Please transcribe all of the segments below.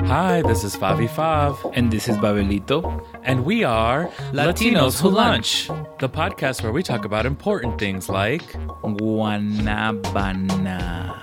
Hi, this is Favi Fav. And this is Babelito. And we are Latinos Who Lunch, the podcast where we talk about important things like Guanabana.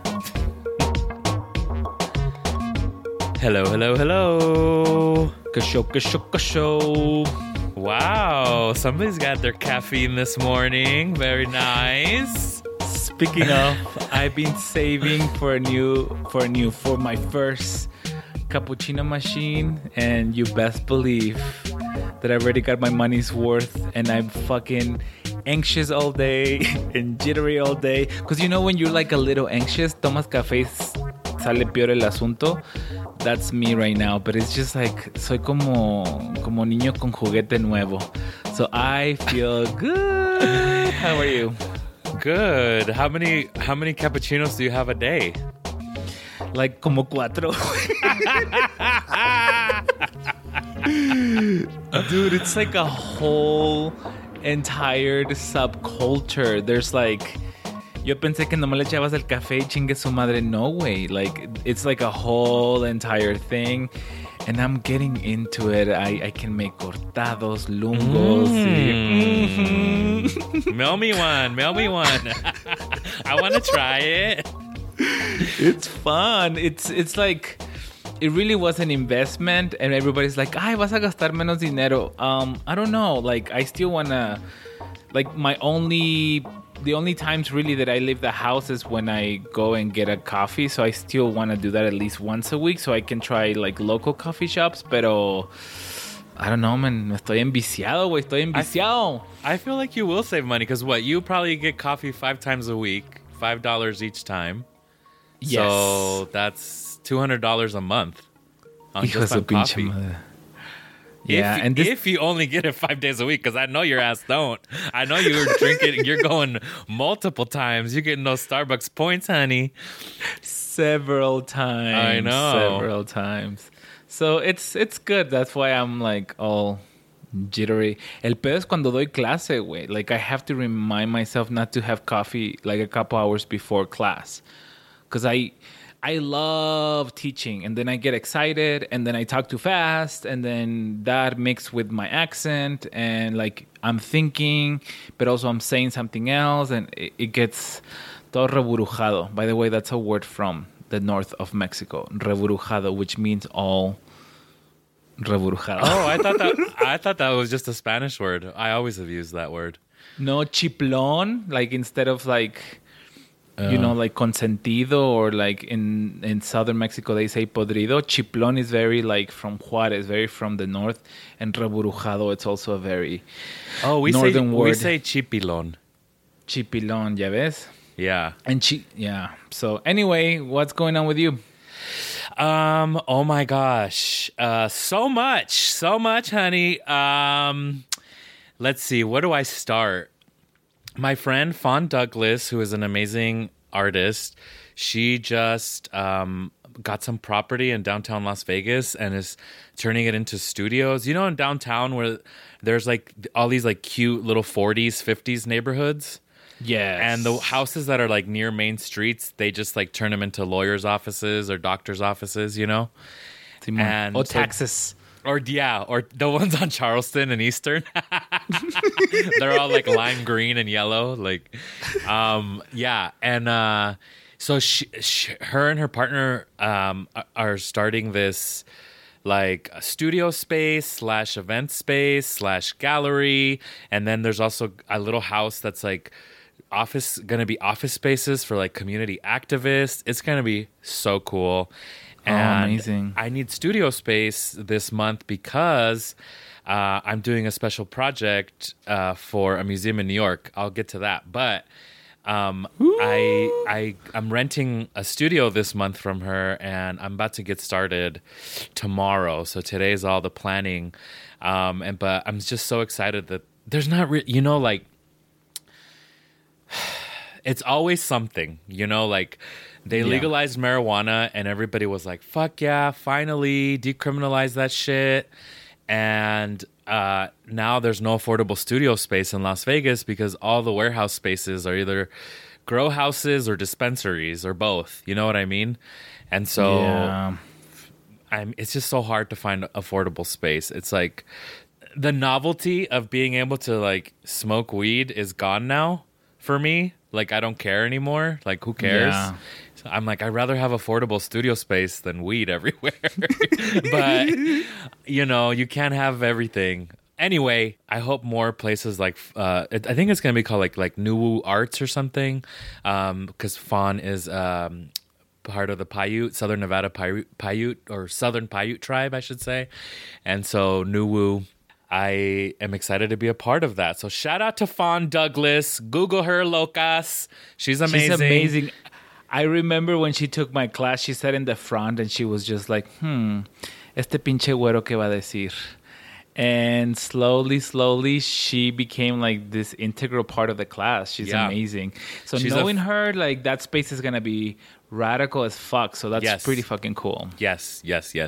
Hello, hello, hello. Kasho, kasho, kasho. Wow, somebody's got their caffeine this morning. Very nice. Speaking of, I've been saving for my first cappuccino machine, and you best believe that I already got my money's worth, and I'm fucking anxious all day and jittery all day. Because you know when you're like a little anxious, tomas café, sale peor el asunto. That's me right now, but it's just like soy como niño con juguete nuevo. So I feel good. How are you? Good. How many cappuccinos do you have a day? Like como 4. Dude, it's like a whole entire subculture. There's like, yo pensé que nomás le echabas el café y chingue su madre. No way. Like, it's like a whole entire thing. And I'm getting into it. I can make cortados, lungos. Mail me one. I want to try it. It's fun. It's like, it really was an investment, and everybody's like, ay, vas a gastar menos dinero. I don't know. Like, I still wanna, like, the only times really that I leave the house is when I go and get a coffee. So I still want to do that at least once a week so I can try like local coffee shops. Pero I don't know, man. Estoy enviciado, güey. Estoy enviciado. I feel like you will save money because you probably get coffee 5 times a week, $5 each time. Yes. So that's $200 a month on just on coffee. Madre. Yeah, if you only get it 5 days a week, because I know your ass don't. I know you're drinking. You're going multiple times. You're getting those Starbucks points, honey. Several times. I know. Several times. So it's good. That's why I'm like all jittery. El pedo es cuando doy clase, güey. Like I have to remind myself not to have coffee like a couple hours before class, because I love teaching, and then I get excited, and then I talk too fast, and then that mixed with my accent, and like I'm thinking, but also I'm saying something else, and it gets todo reburujado. By the way, that's a word from the north of Mexico, reburujado, which means all reburujado. Oh, I thought that was just a Spanish word. I always have used that word. No, chiplón, like instead of like, you know, like consentido, or like in southern Mexico they say podrido. Chiplón is very like from Juárez, very from the north, and reburujado, it's also a very northern word. We say chipilón. Chipilón, ¿ya ves? Yeah. And yeah. So anyway, what's going on with you? Oh my gosh. So much, honey. Let's see, where do I start? My friend Fawn Douglas, who is an amazing artist, she just got some property in downtown Las Vegas and is turning it into studios. You know, in downtown where there's like all these like cute little 40s, 50s neighborhoods? Yes. And the houses that are like near main streets, they just like turn them into lawyers' offices or doctors' offices, you know? And or taxes. Or the ones on Charleston and Eastern. They're all like lime green and yellow. Like, yeah. And so her and her partner are starting this like a studio space / event space / gallery. And then there's also a little house that's like gonna be office spaces for like community activists. It's gonna be so cool. And amazing. I need studio space this month because I'm doing a special project for a museum in New York. I'll get to that. But I'm renting a studio this month from her, and I'm about to get started tomorrow. So today's all the planning. But I'm just so excited that there's not, like, it's always something, like, they legalized marijuana and everybody was like, fuck yeah, finally decriminalize that shit. And now there's no affordable studio space in Las Vegas because all the warehouse spaces are either grow houses or dispensaries or both. You know what I mean? And so It's just so hard to find affordable space. It's like the novelty of being able to like smoke weed is gone now for me. Like I don't care anymore. Like who cares? Yeah. So I'm like I'd rather have affordable studio space than weed everywhere. But you know, you can't have everything. Anyway, I hope more places like I think it's gonna be called like Nuwu Arts or something, because Fawn is part of the Paiute, Southern Nevada Paiute, or Southern Paiute tribe, I should say. And so Nuwu, I am excited to be a part of that. So shout out to Fawn Douglas. Google her, locas. She's amazing. She's amazing. I remember when she took my class, she sat in the front and she was just like, este pinche güero que va a decir. And slowly, she became like this integral part of the class. She's amazing. So She's knowing her, like that space is going to be radical as fuck. So that's Yes. pretty fucking cool. Yes.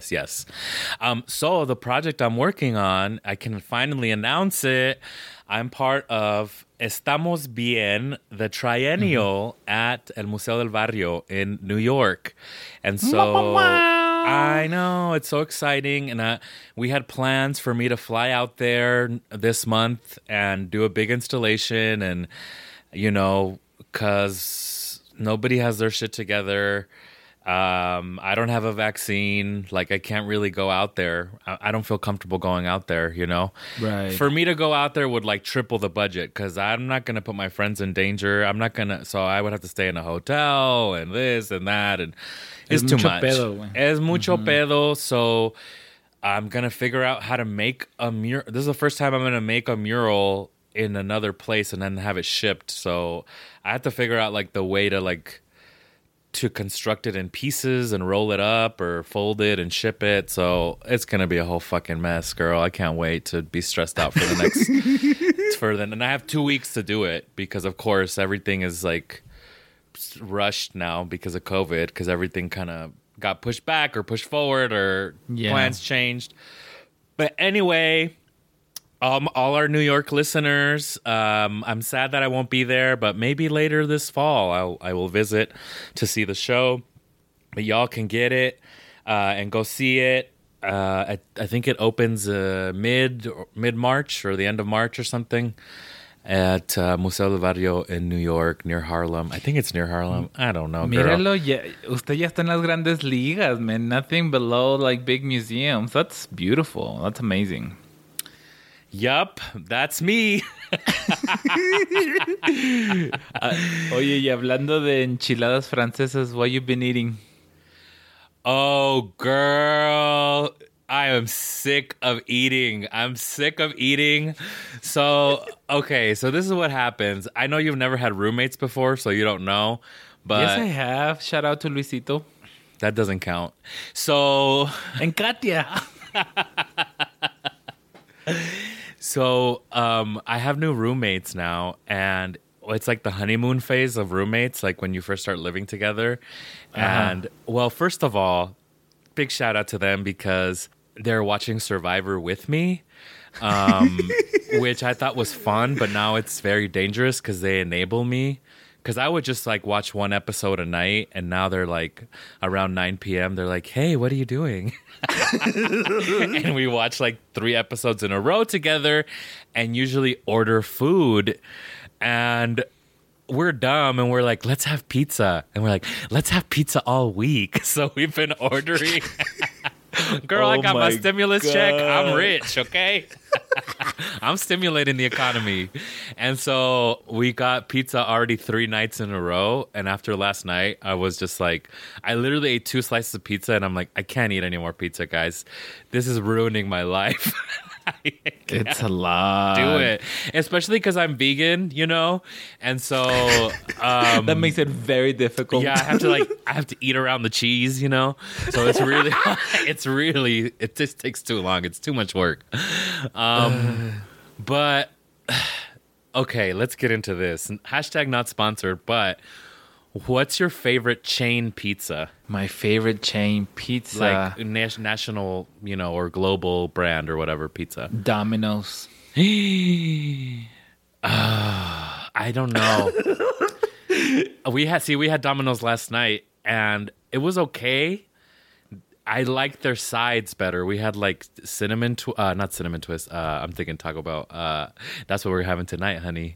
So the project I'm working on, I can finally announce it. I'm part of Estamos Bien, the triennial at El Museo del Barrio in New York. And so I know, it's so exciting. And we had plans for me to fly out there this month and do a big installation. And, you know, because nobody has their shit together. I don't have a vaccine. Like, I can't really go out there. I don't feel comfortable going out there, you know? Right. For me to go out there would, like, triple the budget because I'm not going to put my friends in danger. I'm not going to... So I would have to stay in a hotel and this and that. And it's too much. Pedo, güey. Es mucho pedo. So I'm going to figure out how to make a mural. This is the first time I'm going to make a mural in another place and then have it shipped. So I have to figure out, like, the way to, like... to construct it in pieces and roll it up or fold it and ship it. So it's going to be a whole fucking mess, girl. I can't wait to be stressed out for the next... and I have 2 weeks to do it because, of course, everything is like rushed now because of COVID, because everything kind of got pushed back or pushed forward or plans changed. But anyway... all our New York listeners, I'm sad that I won't be there, but maybe later this fall I will visit to see the show. But y'all can get it and go see it. I think it opens mid-March or the end of March or something at Museo del Barrio in New York, near Harlem. I think it's near Harlem. I don't know, girl. Míralo, usted ya está en las grandes ligas, man. Nothing below like big museums. That's beautiful. That's amazing. Yup, that's me. Oye, y hablando de enchiladas francesas, what you been eating? Oh, girl, I am sick of eating. So, okay, so this is what happens. I know you've never had roommates before, so you don't know. But Yes, I have. Shout out to Luisito. That doesn't count. So... And Katia. So, I have new roommates now, and it's like the honeymoon phase of roommates, like when you first start living together. And, well, first of all, big shout out to them because they're watching Survivor with me, which I thought was fun, but now it's very dangerous because they enable me. Because I would just like watch one episode a night, and now they're like around 9 p.m. They're like, "Hey, what are you doing?" And we watch like 3 episodes in a row together, and usually order food. And we're dumb, and we're like, "Let's have pizza," and we're like, "Let's have pizza all week." So we've been ordering. Girl, I got my stimulus check. I'm rich, okay? I'm stimulating the economy. And so we got pizza already 3 nights in a row. And after last night, I was just like, I literally ate 2 slices of pizza. And I'm like, I can't eat any more pizza, guys. This is ruining my life. It's a lot. Do it. Especially because I'm vegan, you know? And so... that makes it very difficult. Yeah, I have to eat around the cheese, you know? So it's really, it just takes too long. It's too much work. But, okay, let's get into this. Hashtag not sponsored, but what's your favorite chain pizza? My favorite chain pizza. Like national, you know, or global brand or whatever pizza. Domino's. I don't know. We had Domino's last night, and it was okay. I like their sides better. We had like not cinnamon twist. I'm thinking Taco Bell. That's what we're having tonight, honey.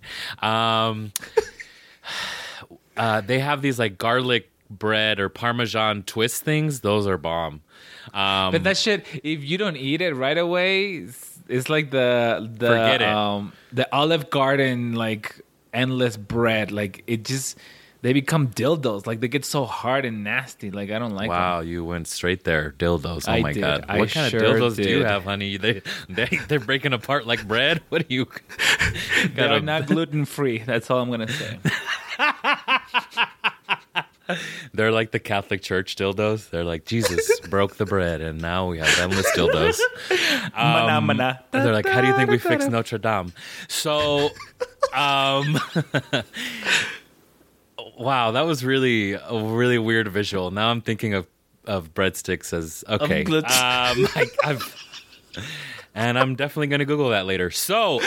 They have these like garlic bread or Parmesan twist things. Those are bomb. But that shit, if you don't eat it right away, it's like the Forget it. The Olive Garden like endless bread. Like it just they become dildos. Like they get so hard and nasty. Like I don't like them. Wow, you went straight there. Dildos. Oh I my did. god. I What kind sure of dildos do you did. have, honey? They're breaking apart like bread. What do you? They're not gluten free. That's all I'm gonna say. They're like the Catholic Church dildos. They're like Jesus broke the bread, and now we have endless dildos. Mana, mana. They're like, how do you think we fixed Notre Dame? So, wow, that was really a really weird visual. Now I'm thinking of breadsticks as okay. And I'm definitely going to Google that later. So,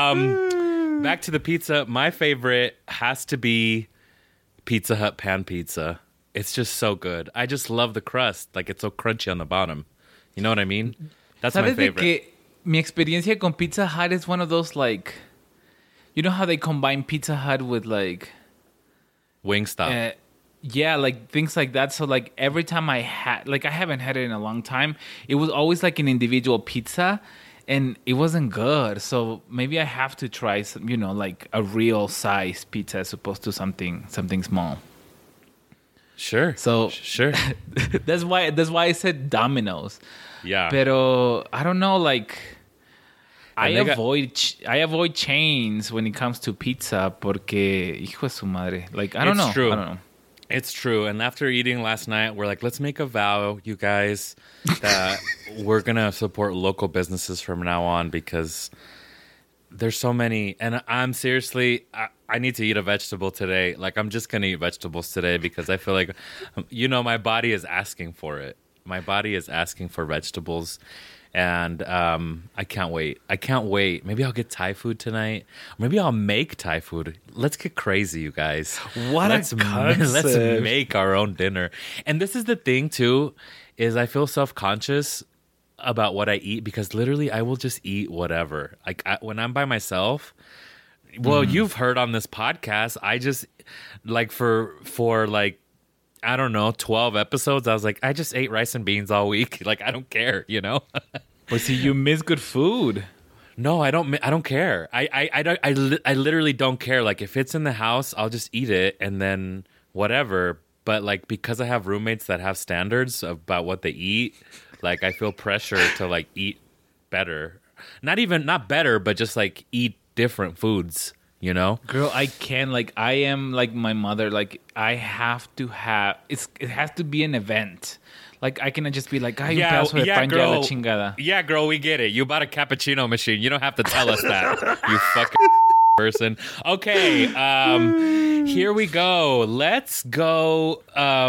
back to the pizza. My favorite has to be Pizza Hut pan pizza. It's just so good. I just love the crust. Like, it's so crunchy on the bottom. You know what I mean? That's my ¿Sabes de favorite. que mi experiencia con Pizza Hut is one of those like, you know how they combine Pizza Hut with like, Wingstop. yeah, like things like that. So like every time I haven't had it in a long time. It was always like an individual pizza, and it wasn't good. So maybe I have to try some, like a real size pizza as opposed to something small. Sure. So sure. that's why I said Domino's. Yeah. Pero I don't know, like I And they avoid chains when it comes to pizza porque hijo de su madre. Like I don't know. True. I don't know. It's true. And after eating last night, we're like, let's make a vow, you guys, that we're going to support local businesses from now on because there's so many. And I'm seriously, I need to eat a vegetable today. Like, I'm just going to eat vegetables today because I feel like, my body is asking for it. My body is asking for vegetables. And I can't wait. Maybe I'll get Thai food tonight. Maybe I'll make Thai food. Let's get crazy, you guys. Let's make our own dinner. And this is the thing, too, is I feel self-conscious about what I eat because literally I will just eat whatever. Like when I'm by myself, well, you've heard on this podcast, I just, like for like, I don't know, 12 episodes, I was like, I just ate rice and beans all week. Like, I don't care, But see, you miss good food. No, I don't care. I literally don't care. Like, if it's in the house, I'll just eat it and then whatever. But, like, because I have roommates that have standards about what they eat, like, I feel pressure to, like, eat better. Not better, but just, like, eat different foods. Girl, I can. Like, I am like my mother. Like, I have to have it has to be an event. Like, I cannot just be like, ay, un pedazo de pan ya la chingada. Yeah, girl, we get it. You bought a cappuccino machine. You don't have to tell us that. You fucking person. Okay, here we go. Let's go.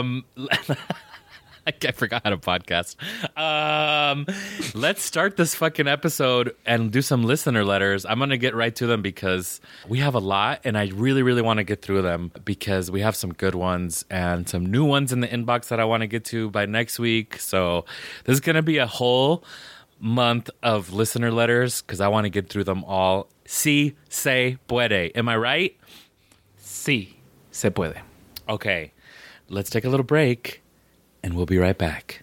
I forgot how to podcast. Let's start this fucking episode and do some listener letters. I'm going to get right to them because we have a lot and I really, really want to get through them because we have some good ones and some new ones in the inbox that I want to get to by next week. So this is going to be a whole month of listener letters because I want to get through them all. Sí se puede. Am I right? Sí se puede. Okay, let's take a little break. And we'll be right back.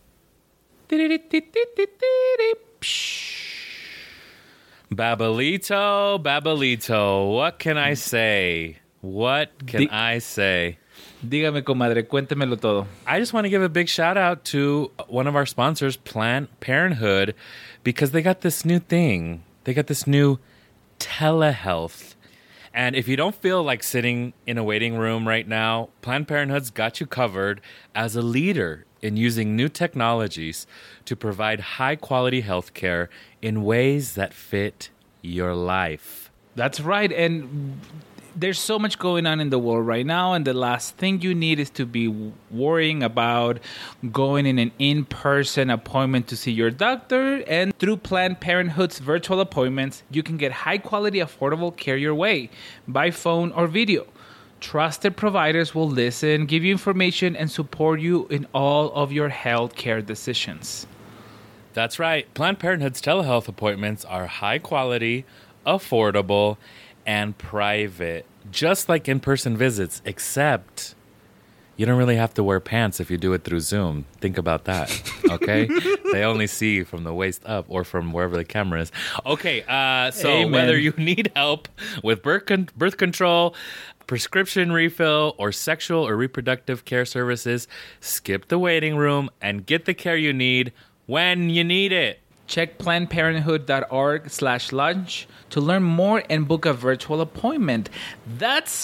Babelito, what can I say? I say? Dígame, comadre, cuéntemelo todo. I just want to give a big shout out to one of our sponsors, Planned Parenthood, because they got this new thing. They got this new telehealth. And if you don't feel like sitting in a waiting room right now, Planned Parenthood's got you covered as a leader in using new technologies to provide high-quality health care in ways that fit your life. That's right. And there's so much going on in the world right now, and the last thing you need is to be worrying about going in an in-person appointment to see your doctor. And through Planned Parenthood's virtual appointments, you can get high-quality, affordable care your way by phone or video. Trusted providers will listen, give you information, and support you in all of your healthcare decisions. That's right. Planned Parenthood's telehealth appointments are high quality, affordable, and private, just like in-person visits, except you don't really have to wear pants if you do it through Zoom. Think about that, okay? They only see you from the waist up or from wherever the camera is. Okay, so Amen. Whether you need help with birth control, prescription refill, or sexual or reproductive care services, skip the waiting room and get the care you need when you need it. Check PlannedParenthood.org/lunch to learn more and book a virtual appointment. That's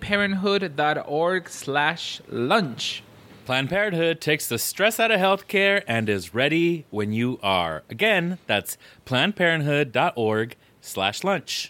PlannedParenthood.org/lunch. Planned Parenthood takes the stress out of healthcare and is ready when you are. Again, that's PlannedParenthood.org/lunch.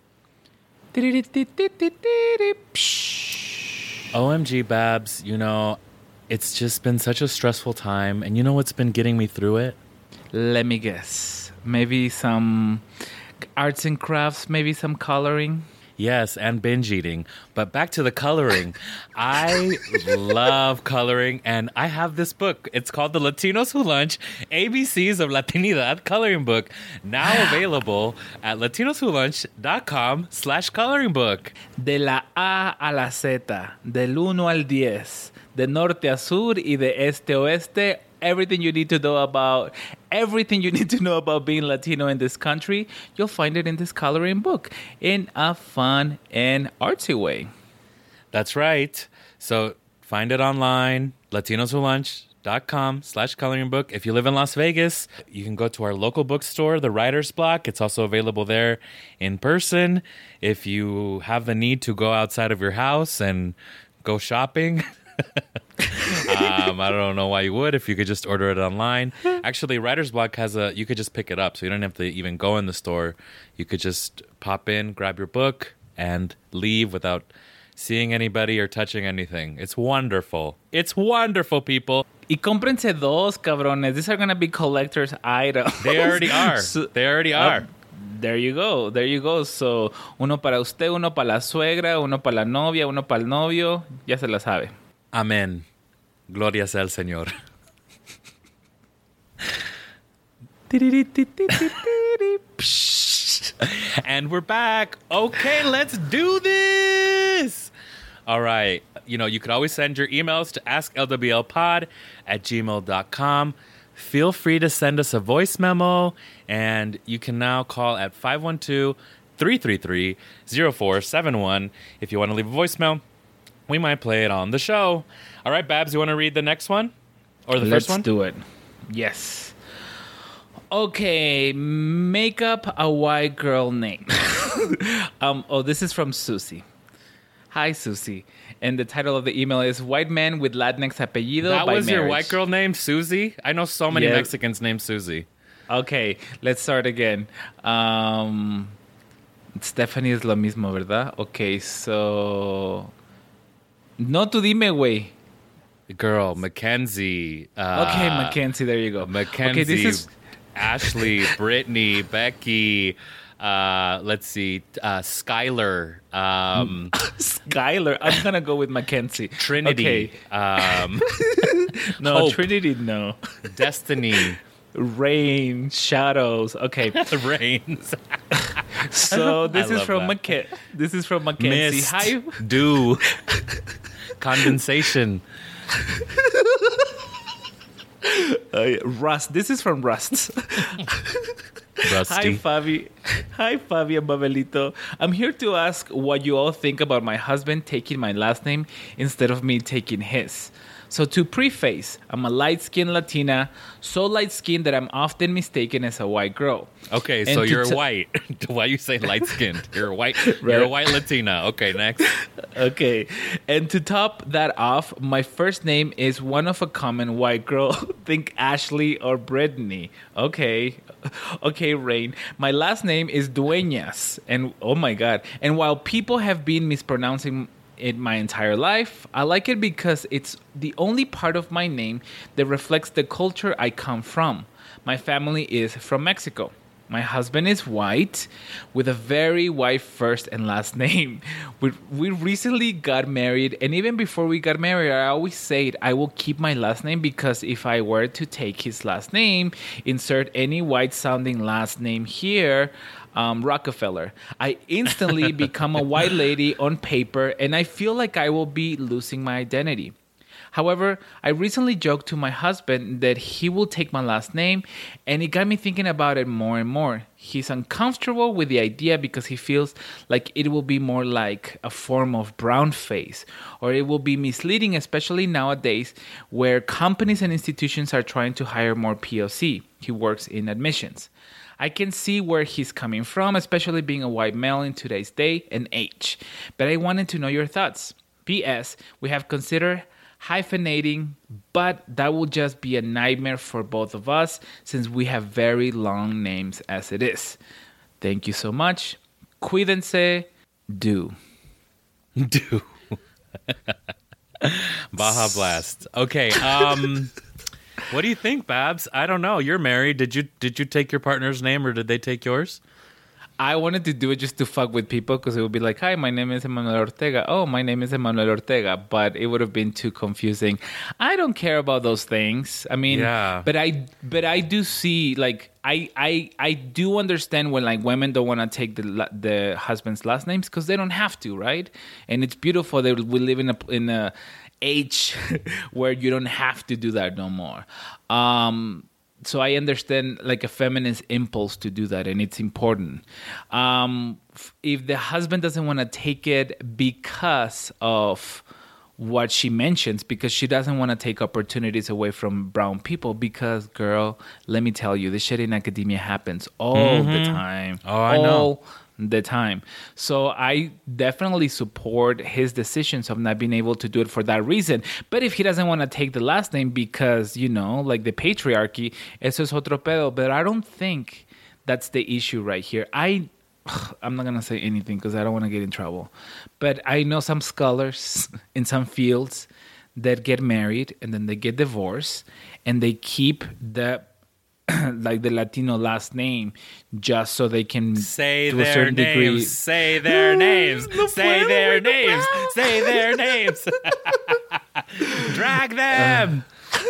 OMG, Babs, it's just been such a stressful time. And you know what's been getting me through it? Let me guess. Maybe some arts and crafts, maybe some coloring. Yes, and binge eating. But back to the coloring. I love coloring, and I have this book. It's called The Latinos Who Lunch, ABCs of Latinidad Coloring Book, now available at latinoswholunch.com/coloring book. De la A a la Z, del 1 al 10, de norte a sur y de este a oeste. Everything you need to know about being Latino in this country, you'll find it in this coloring book in a fun and artsy way. That's right. So find it online, latinoswholunch.com/coloring book. If you live in Las Vegas, you can go to our local bookstore, the Writer's Block. It's also available there in person. If you have the need to go outside of your house and go shopping, I don't know why you would if you could just order it online. Actually, Writer's Block you could just pick it up, so you don't have to even go in the store. You could just pop in, grab your book, and leave without seeing anybody or touching anything. It's wonderful. It's wonderful, people. Y cómprense dos, cabrones. These are going to be collector's items. They already are. They already are. There you go. There you go. So, uno para usted, uno para la suegra, uno para la novia, uno para el novio. Ya se la sabe. Amén. Gloria sea el Señor. And we're back. Okay, let's do this. All right. You could always send your emails to asklwlpod@gmail.com. Feel free to send us a voice memo, and you can now call at 512-333-0471 if you want to leave a voicemail. We might play it on the show. All right, Babs, you want to read the next one? Or the first one? Let's do it. Yes. Okay, make up a white girl name. This is from Susie. Hi, Susie. And the title of the email is White Man with Latinx Apellido That by was Marriage. your white girl name, Susie? I know so many Yeah. Mexicans named Susie. Okay, let's start again. Stephanie es lo mismo, ¿verdad? Okay, so... No, tú dime, güey. Girl, Mackenzie. Okay, Mackenzie, there you go. Mackenzie, Okay, this is... Ashley, Brittany, Becky, let's see, Skylar, Skylar. I'm going to go with Mackenzie. Trinity, Okay. No, Hope. Trinity, no. Destiny, Rain, Shadows. Okay. Rains, So this I is love from that. This is from Mackenzie. Mist, Hi. Dew, Condensation. Rust. This is from Rust. Rusty. Hi, Fabi and Babelito. I'm here to ask what you all think about my husband taking my last name instead of me taking his. So to preface, I'm a light-skinned Latina, so light-skinned that I'm often mistaken as a white girl. Okay, And so to you're t- white. Why you say light skinned? You're white. Right. You're a white Latina. Okay, next. Okay. And to top that off, my first name is one of a common white girl. Think Ashley or Brittany. Okay. Okay, Rain. My last name is Dueñas. And oh my God. And while people have been mispronouncing it my entire life, I like it because it's the only part of my name that reflects the culture I come from. My family is from Mexico. My husband is white with a very white first and last name. We recently got married, and even before we got married, I always said I will keep my last name because if I were to take his last name, insert any white sounding last name here, Rockefeller, I instantly become a white lady on paper, and I feel like I will be losing my identity. However, I recently joked to my husband that he will take my last name, and it got me thinking about it more and more. He's uncomfortable with the idea because he feels like it will be more like a form of brown face, or it will be misleading, especially nowadays where companies and institutions are trying to hire more POC. He works in admissions. I can see where he's coming from, especially being a white male in today's day and age. But I wanted to know your thoughts. P.S. We have considered hyphenating, but that will just be a nightmare for both of us since we have very long names as it is. Thank you so much. Cuídense. Do. Baja Blast. Okay. What do you think, Babs? I don't know. You're married. Did you take your partner's name or did they take yours? I wanted to do it just to fuck with people because it would be like, hi, my name is Emmanuel Ortega. Oh, my name is Emmanuel Ortega. But it would have been too confusing. I don't care about those things. I mean, yeah. But I do see, like, I do understand when, like, women don't want to take the husband's last names because they don't have to, right? And it's beautiful that we live in a age where you don't have to do that no more. So I understand like a feminist impulse to do that, and it's important. If the husband doesn't want to take it because of what she mentions, because she doesn't want to take opportunities away from brown people, because, girl, let me tell you, this shit in academia happens all the time. Oh, I know. The time. So I definitely support his decisions of not being able to do it for that reason. But if he doesn't want to take the last name because, you know, like the patriarchy, eso es otro pedo. But I don't think that's the issue right here. I'm not going to say anything because I don't want to get in trouble. But I know some scholars in some fields that get married and then they get divorced and they keep the like the Latino last name just so they can say their names. Say their names. Say their names. Say their names. Drag them.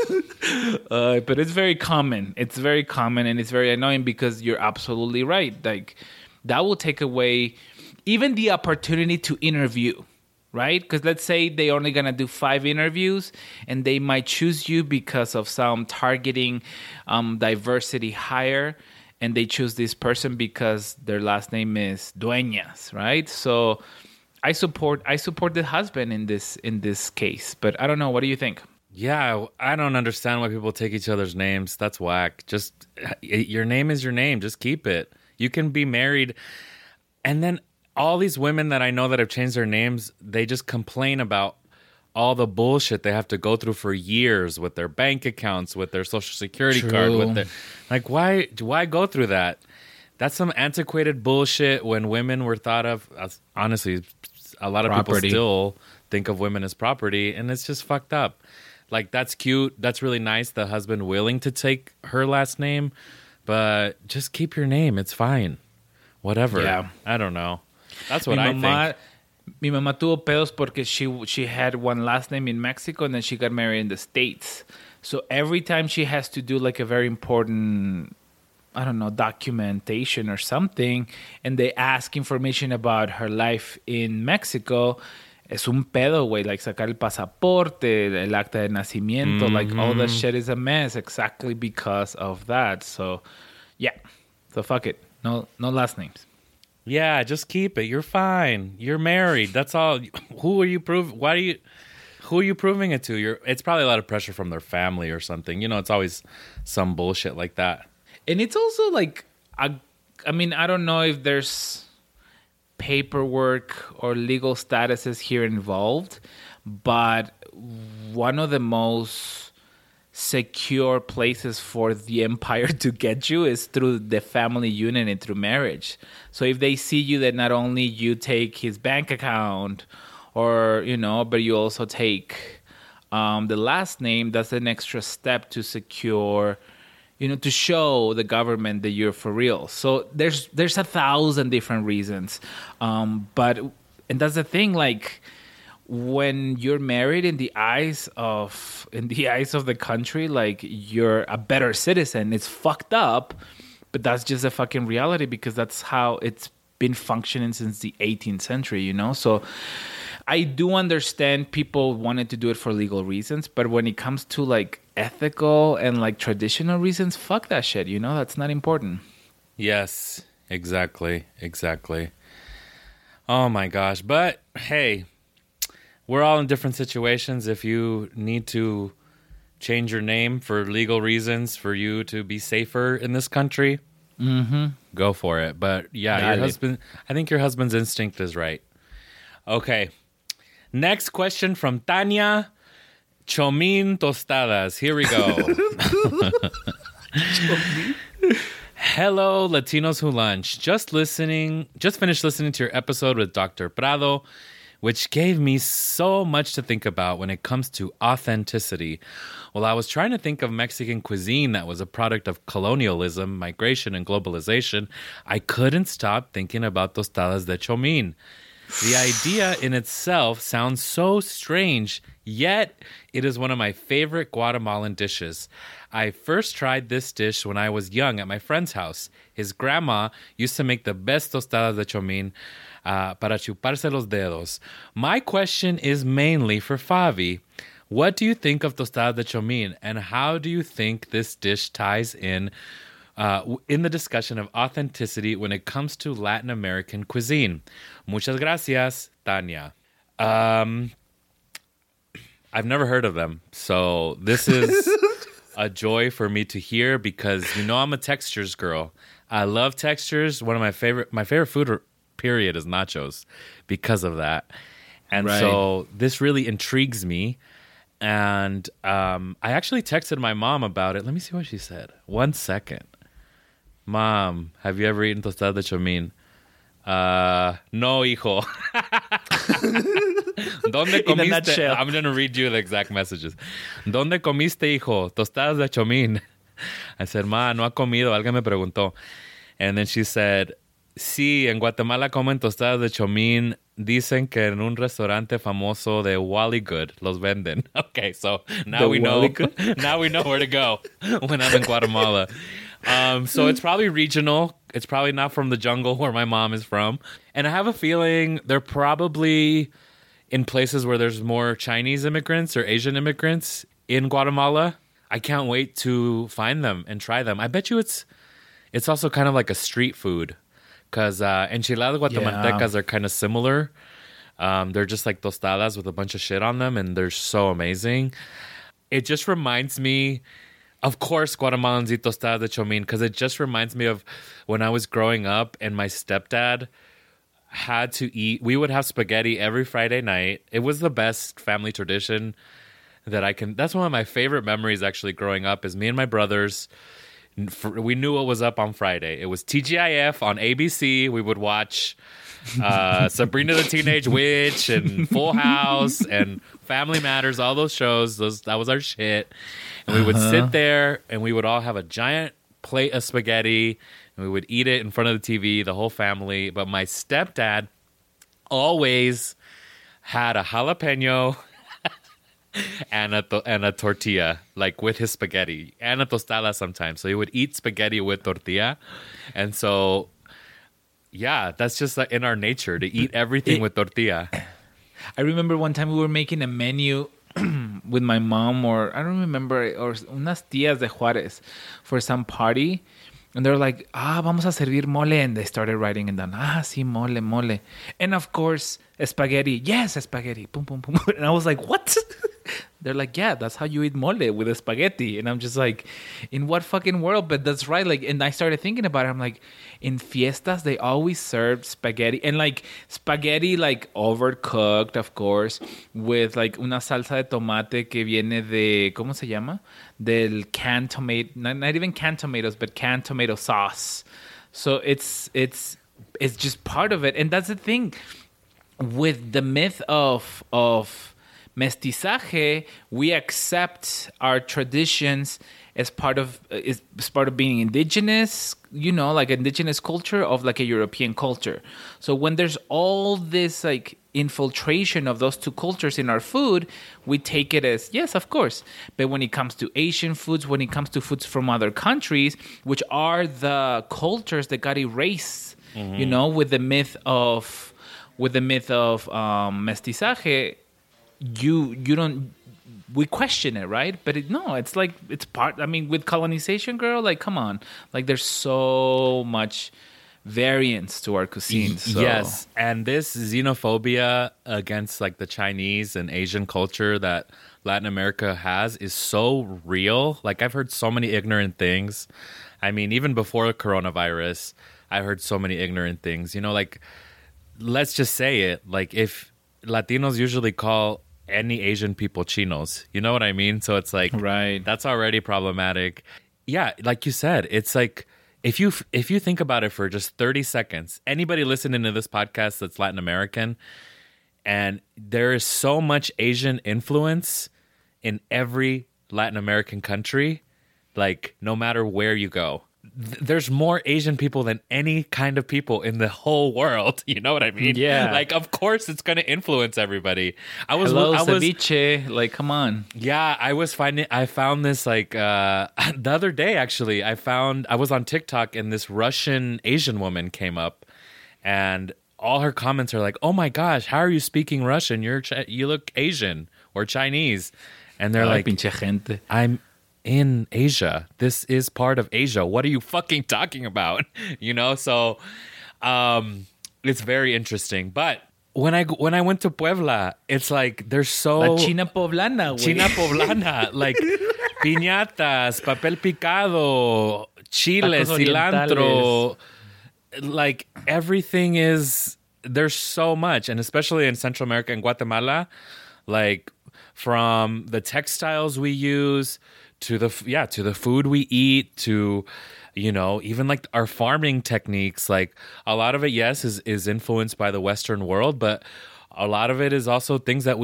But it's very common. It's very common and it's very annoying because you're absolutely right. Like that will take away even the opportunity to interview. Right? Because let's say they're only going to do 5 interviews and they might choose you because of some targeting diversity hire, and they choose this person because their last name is Dueñas, right? So I support the husband in this case, but I don't know. What do you think? Yeah, I don't understand why people take each other's names. That's whack. Just your name is your name. Just keep it. You can be married and then all these women that I know that have changed their names, they just complain about all the bullshit they have to go through for years with their bank accounts, with their social security card, with their like why go through that? That's some antiquated bullshit when women were thought of as, honestly, a lot of property. People still think of women as property, and it's just fucked up. Like that's cute, that's really nice, the husband willing to take her last name, but just keep your name, it's fine. Whatever. Yeah. I don't know. That's what I think. Mi mamá tuvo pedos porque she had one last name in Mexico and then she got married in the States. So every time she has to do like a very important, I don't know, documentation or something, and they ask information about her life in Mexico, es un pedo, güey. Like sacar el pasaporte, el acta de nacimiento, like all that shit is a mess exactly because of that. So, yeah. So fuck it. No last names. Yeah, just keep it. You're fine. You're married. That's all. Who are you proving? Who are you proving it to? It's probably a lot of pressure from their family or something. You know, it's always some bullshit like that. And it's also like, I mean, I don't know if there's paperwork or legal statuses here involved, but one of the most secure places for the empire to get you is through the family union and through marriage. So if they see you that not only you take his bank account or, you know, but you also take the last name, that's an extra step to secure to show the government that you're for real. So there's 1,000 different reasons. And that's the thing, like, when you're married in the eyes of the country, like, you're a better citizen. It's fucked up, but that's just a fucking reality, because that's how it's been functioning since the 18th century, So I do understand people wanted to do it for legal reasons, but when it comes to like ethical and like traditional reasons, fuck that shit, That's not important. Yes, exactly. Oh my gosh. But hey, we're all in different situations. If you need to change your name for legal reasons for you to be safer in this country, go for it. But yeah, I think your husband's instinct is right. Okay. Next question from Tanya. Chomin tostadas. Here we go. Hello, Latinos Who Lunch. Just finished listening to your episode with Dr. Prado, which gave me so much to think about when it comes to authenticity. Well, I was trying to think of Mexican cuisine that was a product of colonialism, migration, and globalization. I couldn't stop thinking about tostadas de chomin. The idea in itself sounds so strange, yet it is one of my favorite Guatemalan dishes. I first tried this dish when I was young at my friend's house. His grandma used to make the best tostadas de chomin para chuparse los dedos. My question is mainly for Favi. What do you think of tostadas de chomin, and how do you think this dish ties in the discussion of authenticity when it comes to Latin American cuisine? Muchas gracias, Tanya. I've never heard of them, so this is a joy for me to hear, because I'm a textures girl. I love textures. One of my favorite food period is nachos because of that. And so this really intrigues me. And I actually texted my mom about it. Let me see what she said. 1 second. Mom, have you ever eaten tostada de chomin? No, hijo. ¿Dónde comiste? I'm going to read you the exact messages. ¿Dónde comiste, hijo? Tostadas de chomin. I said, Ma, no ha comido. Alguien me preguntó. And then she said, sí, en Guatemala comen tostadas de chomin. Dicen que en un restaurante famoso de Wally Good los venden. Okay, so now we know where to go when I'm in Guatemala. So it's probably regional. It's probably not from the jungle where my mom is from. And I have a feeling they're probably in places where there's more Chinese immigrants or Asian immigrants in Guatemala. I can't wait to find them and try them. I bet you it's also kind of like a street food, because enchiladas guatemaltecas are kind of similar. They're just like tostadas with a bunch of shit on them, and they're so amazing. It just reminds me, of course, Guatemalans eat tostadas de chomin, because it just reminds me of when I was growing up and my stepdad had to eat. We would have spaghetti every Friday night. It was the best family tradition that's one of my favorite memories actually growing up, is me and my brothers. We knew what was up on Friday. It was TGIF on ABC. We would watch Sabrina the Teenage Witch and Full House and Family Matters, all those shows. That was our shit. And we would sit there and we would all have a giant plate of spaghetti and we would eat it in front of the TV, the whole family. But my stepdad always had a jalapeno and a tortilla, like with his spaghetti, and a tostada sometimes. So he would eat spaghetti with tortilla. And so, yeah, that's just like in our nature to eat everything with tortilla. I remember one time we were making a menu with my mom, or I don't remember, or unas tías de Juárez for some party. And they're like, vamos a servir mole. And they started writing it down. Sí, mole. And of course, spaghetti. Yes, spaghetti. Pum, pum, pum. And I was like, what? They're like, yeah, that's how you eat mole, with a spaghetti. And I'm just like, in what fucking world? But that's right. Like, and I started thinking about it. I'm like, in fiestas, they always served spaghetti. And like, spaghetti, like, overcooked, of course, with like una salsa de tomate que viene de, ¿cómo se llama? Del canned tomato, not even canned tomatoes, but canned tomato sauce. So it's just part of it. And that's the thing with the myth of Mestizaje, we accept our traditions as part of being indigenous, like indigenous culture of like a European culture. So when there's all this like infiltration of those two cultures in our food, we take it as yes, of course. But when it comes to Asian foods, when it comes to foods from other countries, which are the cultures that got erased, with the myth of mestizaje, you don't. We question it, right? But it's like it's part. I mean, with colonization, girl, like come on, like there's so much variance to our cuisine. So. Yes, and this xenophobia against like the Chinese and Asian culture that Latin America has is so real. Like I've heard so many ignorant things. I mean, even before coronavirus, I heard so many ignorant things. Like let's just say it. Like if Latinos usually call any Asian people chinos, you know what I mean? So it's like, right, that's already problematic. Yeah, like you said, it's like if you think about it for just 30 seconds, anybody listening to this podcast that's Latin American, and there is so much Asian influence in every Latin American country, like no matter where you go. There's more Asian people than any kind of people in the whole world. You know what I mean? Yeah. Like, of course, it's going to influence everybody. Ceviche. Like, come on. Yeah, I found this like the other day. Actually, I was on TikTok and this Russian Asian woman came up, and all her comments are like, "Oh my gosh, how are you speaking Russian? You look Asian or Chinese," and they're like, "Pinche gente." I'm in Asia. This is part of Asia. What are you fucking talking about? So it's very interesting. But when I went to Puebla, it's like there's so La China Poblana, güey. China Poblana, like piñatas, papel picado, chile, cilantro, like everything is, there's so much. And especially in Central America and Guatemala, like from the textiles we use to the food we eat, to even like our farming techniques. Like a lot of it, yes, is influenced by the Western world, but a lot of it is also things that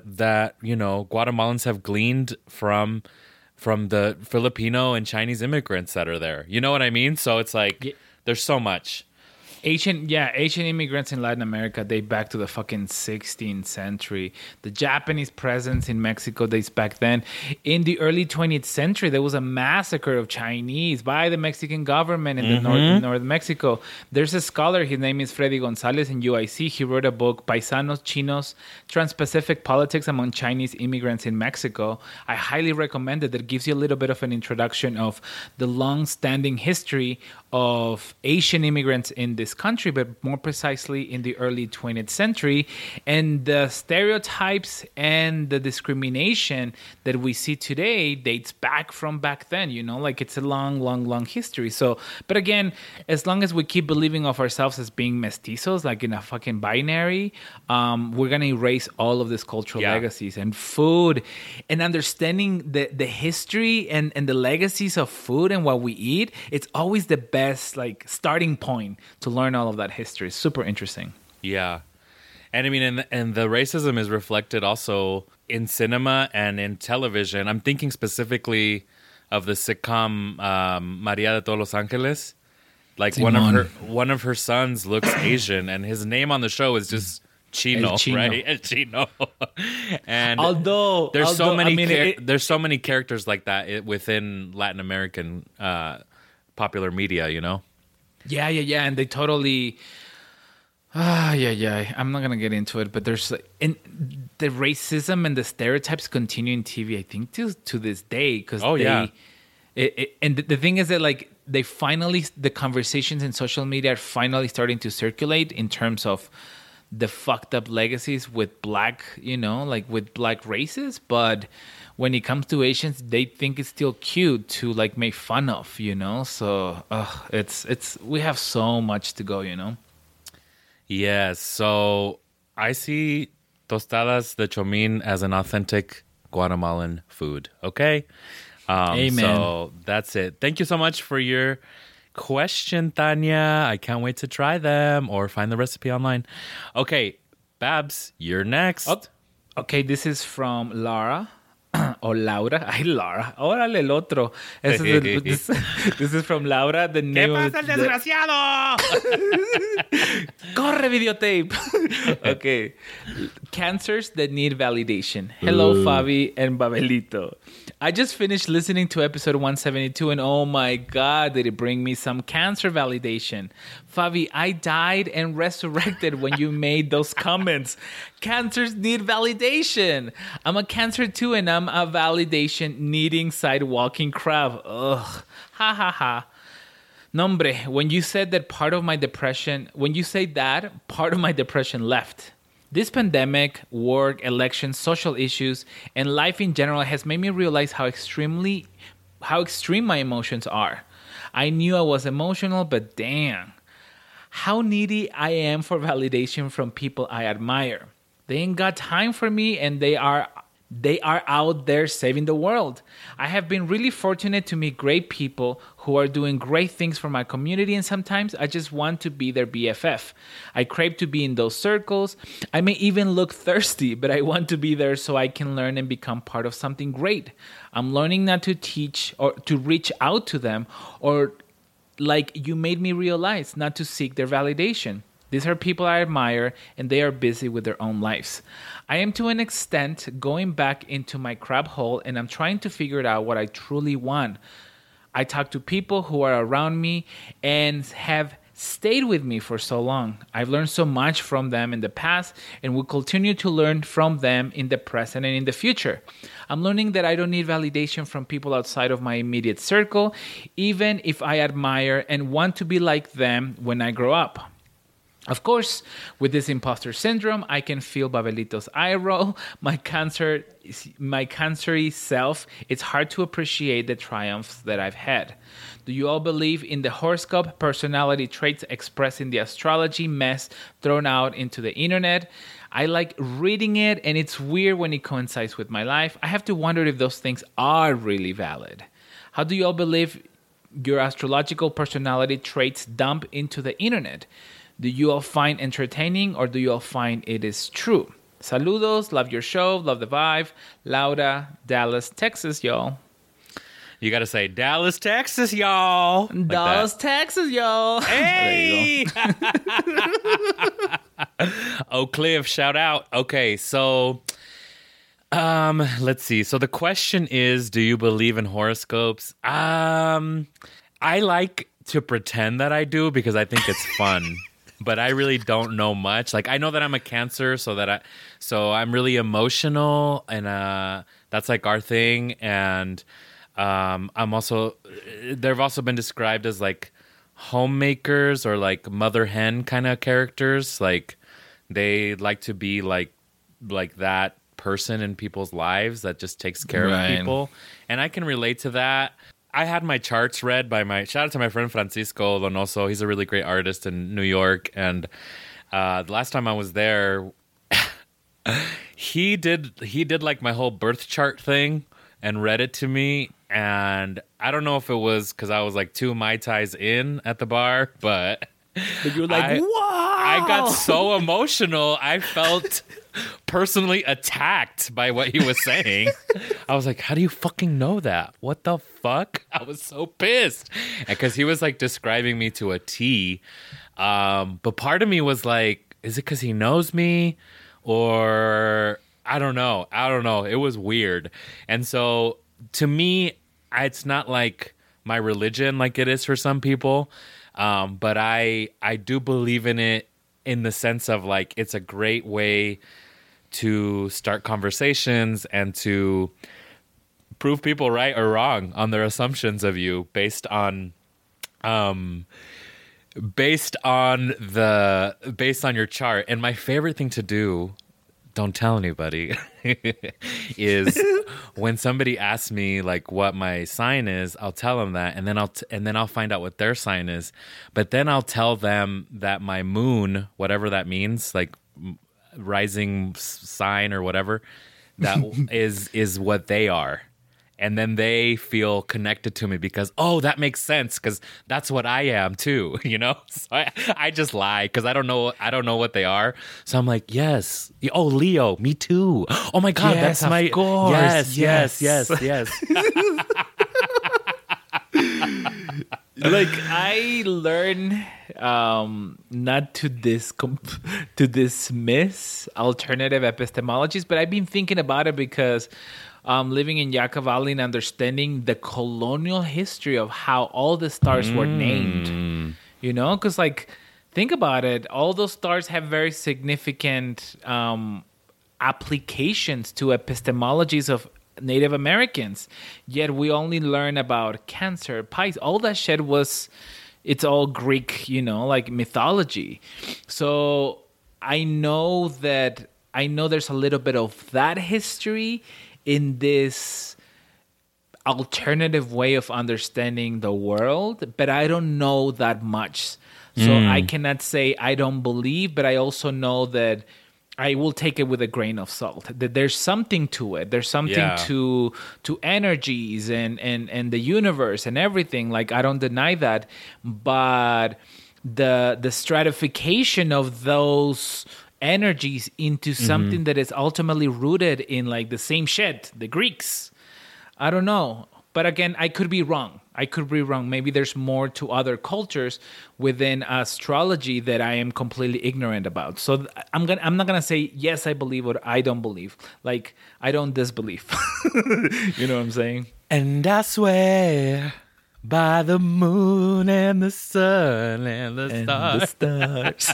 Guatemalans have gleaned from the Filipino and Chinese immigrants that are there. You know what I mean? So it's like there's so much. Asian immigrants in Latin America date back to the fucking 16th century. The Japanese presence in Mexico dates back then. In the early 20th century, there was a massacre of Chinese by the Mexican government in the north Mexico. There's a scholar, his name is Freddy Gonzalez in UIC. He wrote a book, Paisanos, Chinos, Trans-Pacific Politics Among Chinese Immigrants in Mexico. I highly recommend it. That gives you a little bit of an introduction of the long-standing history of Asian immigrants in this country, but more precisely in the early 20th century, and the stereotypes and the discrimination that we see today dates back from back then. Like it's a long history. So, but again, as long as we keep believing of ourselves as being mestizos, like in a fucking binary, we're gonna erase all of these cultural legacies. And food and understanding the history and the legacies of food and what we eat, it's always the best like starting point to learn all of that history. It's super interesting. Yeah. And I mean, and the racism is reflected also in cinema and in television. I'm thinking specifically of the sitcom Maria de todos los Angeles. Like one of her sons looks Asian, and his name on the show is just Chino, right? El Chino. And there's so many characters like that within Latin American popular media, Yeah, and they totally. I'm not gonna get into it, but there's the racism and the stereotypes continue in TV. I think to this day, because and the thing is that like the conversations in social media are finally starting to circulate in terms of the fucked up legacies with black, like with black races, but when it comes to Asians, they think it's still cute to like make fun of, So it's we have so much to go, Yes. So I see tostadas de chomin as an authentic Guatemalan food. Okay. Amen. So that's it. Thank you so much for your question, Tanya. I can't wait to try them or find the recipe online. Okay, Babs, you're next. Okay, this is from Lara. Or Laura. Ay, Laura. Órale, el otro. This is from Laura. The ¿Qué name pasa, el desgraciado? Corre, videotape. Okay. Cancers that need validation. Hello, Fabi and Babelito. I just finished listening to episode 172 and oh my God, did it bring me some cancer validation. Fabi, I died and resurrected when you made those comments. Cancers need validation. I'm a cancer too and I'm a validation needing sidewalking crab. Ugh. Ha ha ha. Nombre, when you say that, part of my depression left. This pandemic, work, elections, social issues, and life in general has made me realize how extreme my emotions are. I knew I was emotional, but damn, how needy I am for validation from people I admire. They ain't got time for me, and they are out there saving the world. I have been really fortunate to meet great people who are doing great things for my community, and sometimes I just want to be their BFF. I crave to be in those circles. I may even look thirsty, but I want to be there so I can learn and become part of something great. I'm learning not to teach or to reach out to them, or like you made me realize, not to seek their validation. These are people I admire, and they are busy with their own lives. I am, to an extent, going back into my crab hole, and I'm trying to figure out what I truly want. I talk to people who are around me and have stayed with me for so long. I've learned so much from them in the past and will continue to learn from them in the present and in the future. I'm learning that I don't need validation from people outside of my immediate circle, even if I admire and want to be like them when I grow up. Of course, with this imposter syndrome, I can feel Babelito's eye roll. My cancery self, it's hard to appreciate the triumphs that I've had. Do you all believe in the horoscope personality traits expressed in the astrology mess thrown out into the internet? I like reading it, and it's weird when it coincides with my life. I have to wonder if those things are really valid. How do you all believe your astrological personality traits dump into the internet? Do you all find entertaining, or do you all find it is true? Saludos, love your show, love the vibe. Laura, Dallas, Texas, y'all. You got to say Dallas, Texas, y'all. Like Dallas, Texas, y'all. Hey! Oak Cliff, shout out. Okay, so let's see. So the question is, do you believe in horoscopes? I like to pretend that I do because I think it's fun. But I really don't know much. Like, I know that I'm a Cancer, so I'm really emotional, and that's like our thing. And I'm also, they've also been described as like homemakers or like mother hen kind of characters. Like, they like to be like that person in people's lives that just takes care of people, and I can relate to that. I had my charts read by shout out to my friend Francisco Donoso. He's a really great artist in New York. And the last time I was there, he did like my whole birth chart thing and read it to me. And I don't know if it was because I was like 2 Mai Tais in at the bar, but you were like, wow! I got so emotional. I felt personally attacked by what he was saying. I was like, how do you fucking know that? What the fuck? I was so pissed. Because he was like describing me to a T. But part of me was like, is it because he knows me? Or I don't know. It was weird. And so to me, it's not like my religion like it is for some people. But I do believe in it in the sense of like it's a great way to start conversations and to prove people right or wrong on their assumptions of you based on your chart. And my favorite thing to do, don't tell anybody, is when somebody asks me like what my sign is, I'll tell them that, and then I'll find out what their sign is. But then I'll tell them that my moon, whatever that means, like rising sign or whatever, that is what they are. And then they feel connected to me because, oh, that makes sense because that's what I am too, you know? So I just lie because I don't know what they are. So I'm like, yes. Oh, Leo, me too. Oh my God, Yes, that's my... of course. Yes. Like I learn not to to dismiss alternative epistemologies, but I've been thinking about it because living in Yucca Valley and understanding the colonial history of how all the stars were named. You know, because like think about it, all those stars have very significant applications to epistemologies of Native Americans, yet we only learn about Cancer, Pisces. All that shit it's all Greek, you know, like mythology. So I know there's a little bit of that history in this alternative way of understanding the world, but I don't know that much. So I cannot say I don't believe, but I also know that I will take it with a grain of salt. That there's something to it. There's something to energies and the universe and everything. Like I don't deny that, but the stratification of those energies into something that is ultimately rooted in like the same shit, the Greeks. I don't know. But again, I could be wrong. Maybe there's more to other cultures within astrology that I am completely ignorant about. So I'm not gonna say yes, I believe or I don't believe. Like I don't disbelieve. You know what I'm saying? And I swear by the moon and the sun and the stars.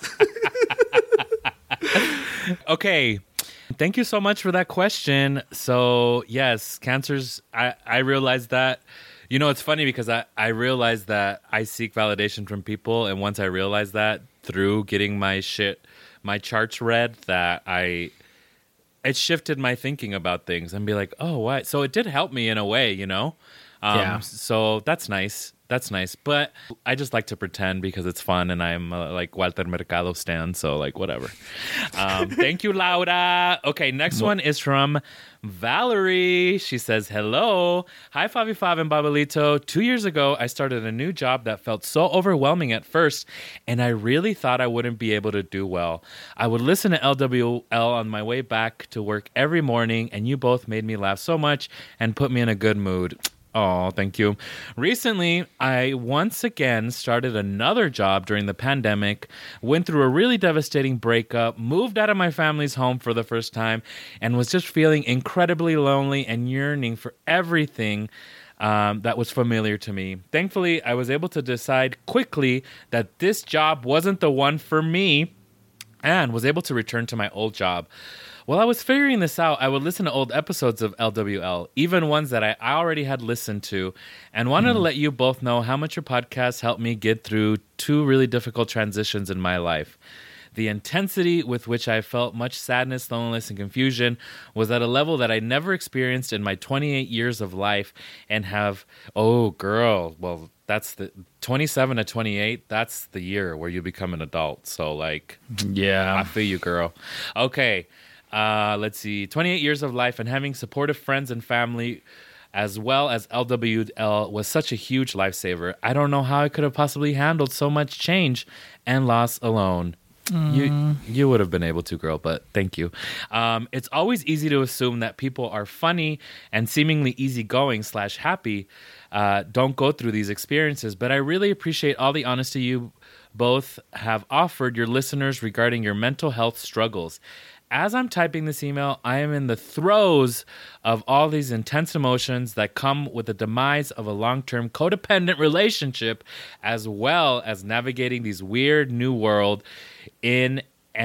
Okay. Thank you so much for that question. So, yes, cancers, I realized that. You know, it's funny because I realized that I seek validation from people. And once I realized that through getting my charts read, that it shifted my thinking about things and be like, oh, why? So it did help me in a way, you know? So that's nice. That's nice. But I just like to pretend because it's fun and I'm like Walter Mercado stan, so like whatever. Thank you, Laura. Okay, next one is from Valerie. She says, hello. Hi, Favi Fav and Babelito. 2 years ago, I started a new job that felt so overwhelming at first, and I really thought I wouldn't be able to do well. I would listen to LWL on my way back to work every morning, and you both made me laugh so much and put me in a good mood. Oh, thank you. Recently, I once again started another job during the pandemic, went through a really devastating breakup, moved out of my family's home for the first time, and was just feeling incredibly lonely and yearning for everything that was familiar to me. Thankfully, I was able to decide quickly that this job wasn't the one for me and was able to return to my old job. While I was figuring this out, I would listen to old episodes of LWL, even ones that I already had listened to, and wanted to let you both know how much your podcast helped me get through 2 really difficult transitions in my life. The intensity with which I felt much sadness, loneliness, and confusion was at a level that I never experienced in my 28 years of life and have, that's the 27 to 28, that's the year where you become an adult. So, like, yeah, I feel you, girl. Okay. Let's see, 28 years of life and having supportive friends and family as well as LWL was such a huge lifesaver. I don't know how I could have possibly handled so much change and loss alone. You would have been able to, girl, but thank you. It's always easy to assume that people are funny and seemingly easygoing / happy don't go through these experiences, but I really appreciate all the honesty you both have offered your listeners regarding your mental health struggles. As I'm typing this email, I am in the throes of all these intense emotions that come with the demise of a long-term codependent relationship, as well as navigating this weird new world this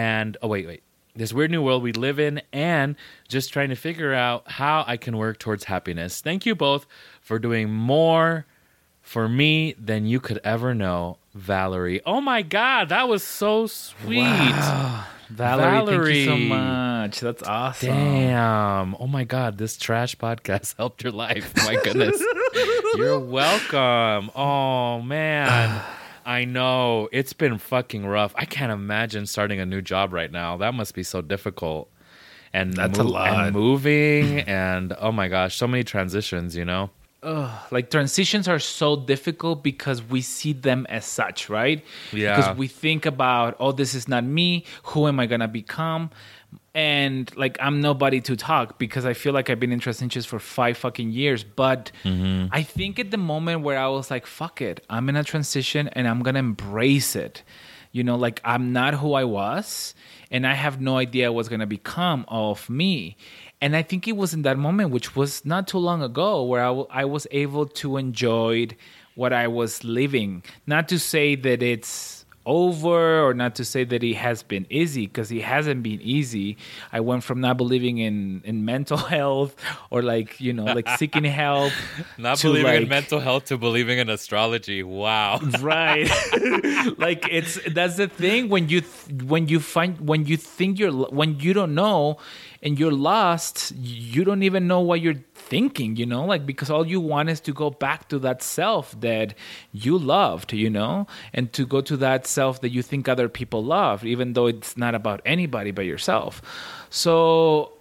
weird new world we live in, and just trying to figure out how I can work towards happiness. Thank you both for doing more for me than you could ever know, Valerie. Oh my God, that was so sweet. Wow. Valerie, thank you so much. That's awesome. Damn. Oh my God, this trash podcast helped your life. My goodness. You're welcome. Oh man. I know. It's been fucking rough. I can't imagine starting a new job right now. That must be so difficult. and That's a lot. and moving and oh my gosh, so many transitions, you know. Like transitions are so difficult because we see them as such, right? Yeah. Because we think about, oh, this is not me. Who am I gonna become? And like, I'm nobody to talk because I feel like I've been in transitions for 5 fucking years. But I think at the moment where I was like, fuck it, I'm in a transition and I'm gonna embrace it. You know, like I'm not who I was, and I have no idea what's gonna become of me. And I think it was in that moment, which was not too long ago, where I was able to enjoy what I was living. Not to say that it's over or not to say that it has been easy, because it hasn't been easy. I went from not believing in mental health or like, you know, like seeking help. Not to believing in like- mental health to believing in astrology. Wow. Right. Like that's the thing when you think when you don't know and you're lost, you don't even know what you're thinking, you know, like because all you want is to go back to that self that you loved, you know, and to go to that self that you think other people love, even though it's not about anybody but yourself. So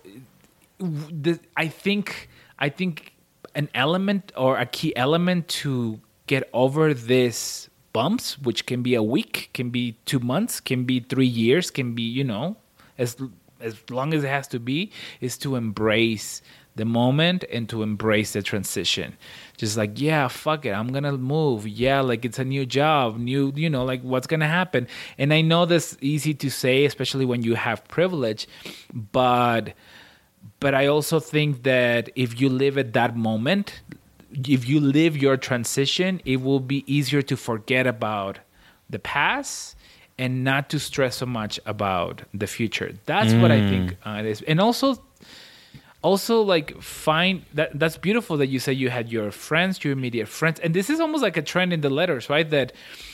I think an element or a key element to get over this bumps, which can be a week, can be 2 months, can be 3 years, can be, you know, as long as it has to be, is to embrace the moment and to embrace the transition. Just like, yeah, fuck it, I'm gonna move. Yeah, like it's a new job, new, you know, like what's gonna happen. And I know that's easy to say, especially when you have privilege, but I also think that if you live at that moment, if you live your transition, it will be easier to forget about the past and not to stress so much about the future. That's what I think it is. And also like find that's beautiful that you say you had your friends, your immediate friends. And this is almost like a trend in the letters, right? That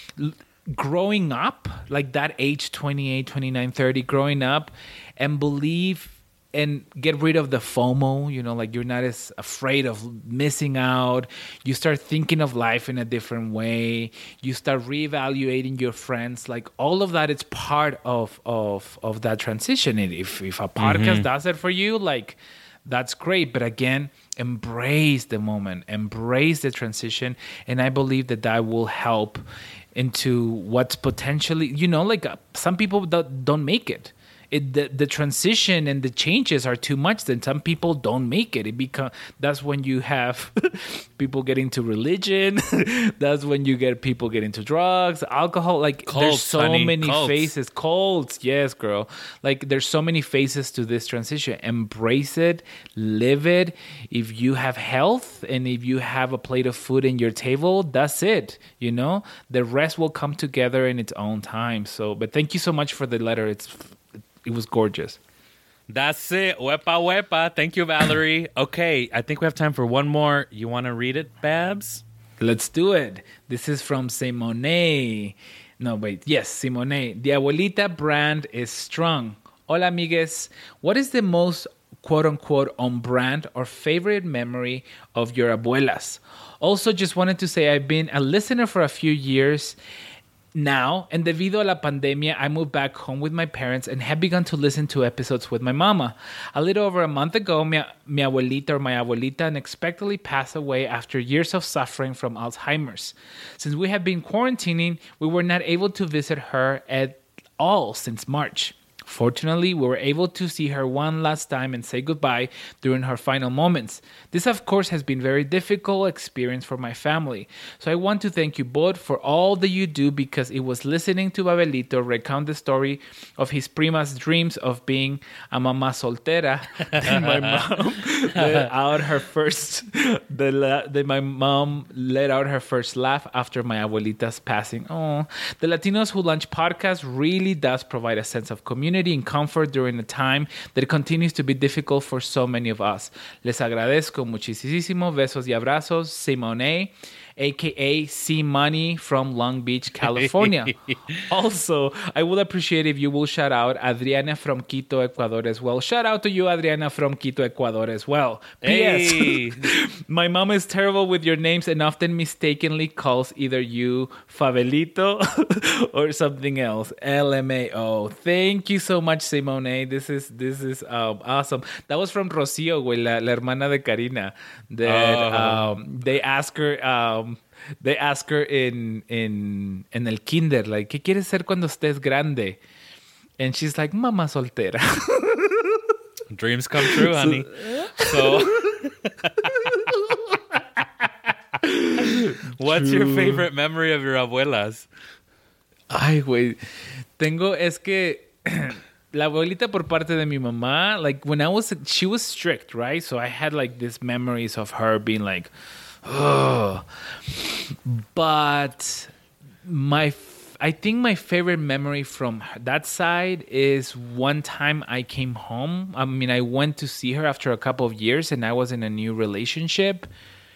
growing up, like that age, 28, 29, 30, growing up and believe and get rid of the FOMO, you know, like you're not as afraid of missing out. You start thinking of life in a different way. You start reevaluating your friends. Like all of that is part of that transition. And if a podcast does it for you, like that's great. But again, embrace the moment, embrace the transition. And I believe that will help into what's potentially, you know, like some people don't make it. The transition and the changes are too much, then some people don't make it. That's when you have people get into religion. That's when you get people get into drugs, alcohol. Like Cults, there's so honey, many cults. phases. Cults, yes, girl. Like there's so many phases to this transition. Embrace it, live it. If you have health and if you have a plate of food in your table, that's it. You know, the rest will come together in its own time. So, but thank you so much for the letter. It was gorgeous. That's it. Wepa wepa. Thank you, Valerie. Okay, I think we have time for one more. You want to read it, Babs? Let's do it. This is from Simone. No, wait. Yes, Simone. The Abuelita brand is strong. Hola, amigues. What is the most quote-unquote on-brand or favorite memory of your abuelas? Also, just wanted to say I've been a listener for a few years now, and debido a la pandemia, I moved back home with my parents and have begun to listen to episodes with my mama. A little over a month ago, mi abuelita or my abuelita unexpectedly passed away after years of suffering from Alzheimer's. Since we have been quarantining, we were not able to visit her at all since March. Fortunately, we were able to see her one last time and say goodbye during her final moments. This, of course, has been a very difficult experience for my family. So I want to thank you both for all that you do, because it was listening to Babelito recount the story of his prima's dreams of being a mamá soltera that my mom let out her first that my mom let out her first laugh after my abuelita's passing. Oh, the Latinos Who Lunch podcast really does provide a sense of community and comfort during a time that continues to be difficult for so many of us. Les agradezco muchísimo. Besos y abrazos, Simone. aka C Money from Long Beach, California. Also, I would appreciate if you will shout out Adriana from Quito, Ecuador as well. Shout out to you, Adriana from Quito, Ecuador as well. Hey. P.S. My mom is terrible with your names and often mistakenly calls either you Fabelito or something else. LMAO. Thank you so much, Simone. This is awesome. That was from Rocío, güey, la hermana de Karina. That they ask her in el kinder, like, ¿qué quieres ser cuando estés grande? And she's like, mamá soltera. Dreams come true, honey. So, what's your favorite memory of your abuelas? Ay, güey. Es que la abuelita por parte de mi mamá, like she was strict, right? So I had like these memories of her being like, oh. But I think my favorite memory from that side is one time I came home. I mean, I went to see her after a couple of years and I was in a new relationship.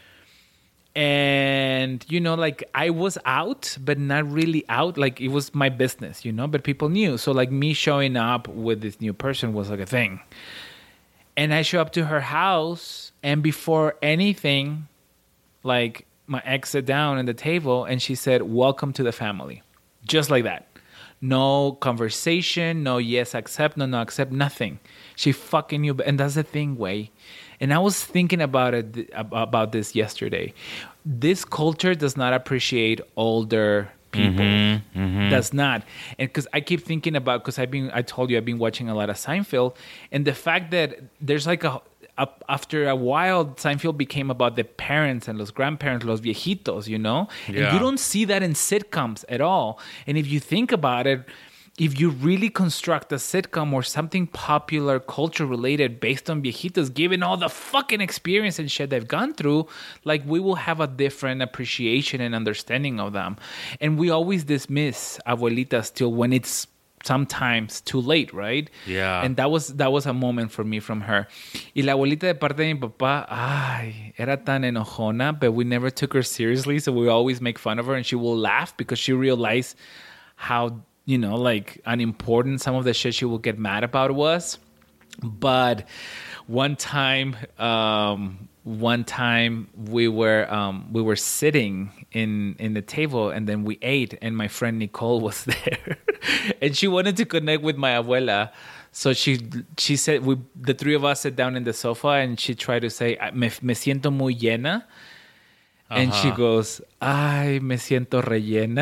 And, like I was out, but not really out. Like it was my business, but people knew. So like me showing up with this new person was like a thing. And I show up to her house and before anything, like my ex sat down at the table and she said, welcome to the family. Just like that. No conversation, no yes, accept, no accept, nothing. She fucking knew. And that's the thing, way. And I was thinking about this yesterday. This culture does not appreciate older people. Does not. And because I keep thinking about, because I told you I've been watching a lot of Seinfeld, and the fact that there's like after a while, Seinfeld became about the parents and los grandparents, los viejitos, Yeah. And you don't see that in sitcoms at all. And if you think about it, if you really construct a sitcom or something popular, culture related based on viejitos, given all the fucking experience and shit they've gone through, like we will have a different appreciation and understanding of them. And we always dismiss abuelitas till when it's sometimes too late, right? Yeah. And that was a moment for me from her. Y la abuelita de parte de mi papá, era tan enojona, but we never took her seriously, so we always make fun of her and she will laugh because she realized how, like unimportant some of the shit she will get mad about was. But one time we were sitting in the table and then we ate and my friend Nicole was there and she wanted to connect with my abuela. So she said, the three of us sat down in the sofa and she tried to say, me siento muy llena. And she goes, ay, me siento rellena.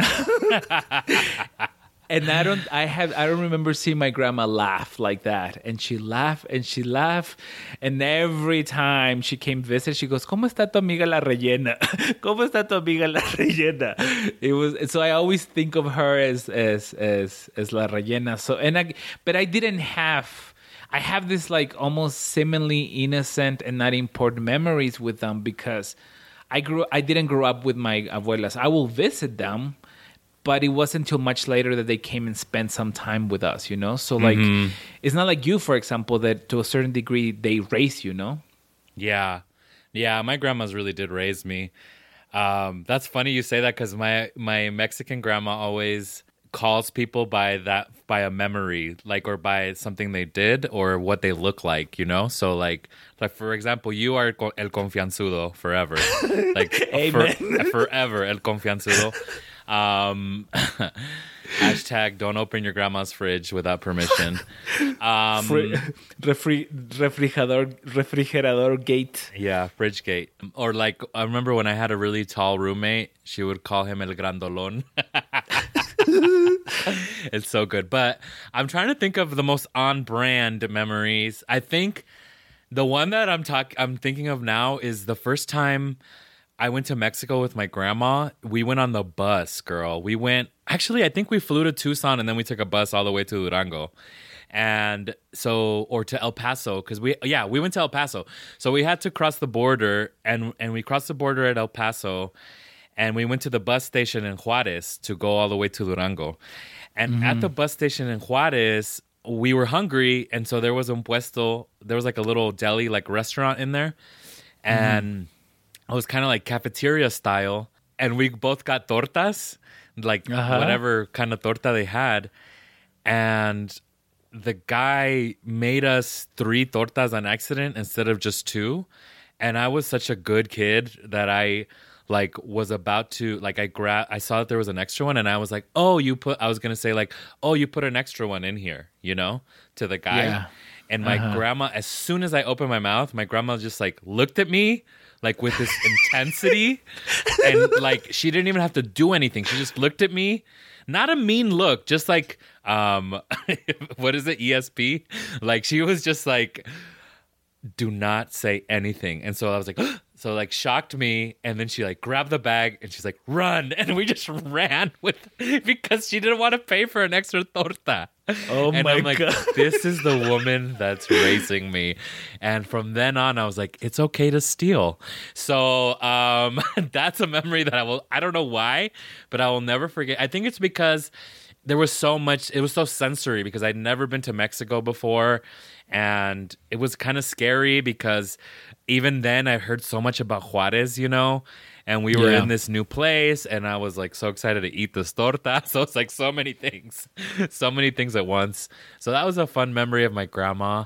And I don't remember seeing my grandma laugh like that. And she laughed and she laughed. And every time she came visit, she goes, ¿Cómo está tu amiga la rellena? ¿Cómo está tu amiga la rellena? So I always think of her as la rellena. So, but I have this like almost seemingly innocent and not important memories with them because I didn't grow up with my abuelas. I will visit them. But it wasn't until much later that they came and spent some time with us, So, like, it's not like you, for example, that to a certain degree they raise you, Yeah. Yeah, my grandmas really did raise me. That's funny you say that because my Mexican grandma always calls people by a memory, like, or by something they did or what they look like, So, like for example, you are el confianzudo forever. Like, forever el confianzudo. Hashtag don't open your grandma's fridge without permission. Refrigerador gate. Yeah, fridge gate. Or like, I remember when I had a really tall roommate, she would call him el grandolón. It's so good. But I'm trying to think of the most on-brand memories. I think the one that I'm thinking of now is the first time I went to Mexico with my grandma. We went on the bus, girl. I think we flew to Tucson and then we took a bus all the way to Durango. Or to El Paso, because we went to El Paso. So we had to cross the border and we crossed the border at El Paso and we went to the bus station in Juarez to go all the way to Durango. And at the bus station in Juarez, we were hungry. And so there was un puesto, there was like a little deli, like restaurant in there. And it was kind of like cafeteria style. and we both got tortas, like whatever kind of torta they had. And the guy made us 3 tortas on accident instead of just 2. And I was such a good kid that I like was about to like I saw that there was an extra one, and I was like, oh, I was gonna say like, oh, you put an extra one in here, to the guy. Yeah. And my grandma, as soon as I opened my mouth, my grandma just like looked at me like with this intensity, and like she didn't even have to do anything. She just looked at me. Not a mean look, just like what is it, ESP? Like she was just like, do not say anything. And so I was like, so like shocked me, and then she like grabbed the bag and she's like, run, and we just ran because she didn't want to pay for an extra torta. Oh and my I'm like, God. this is the woman that's raising me. And from then on, I was like, it's okay to steal. So that's a memory that I don't know why, but I will never forget. I think it's because there was so much, it was so sensory because I'd never been to Mexico before. And it was kind of scary because even then I heard so much about Juarez, and we were in this new place, and I was like so excited to eat this torta. So it's like so many things at once. So that was a fun memory of my grandma.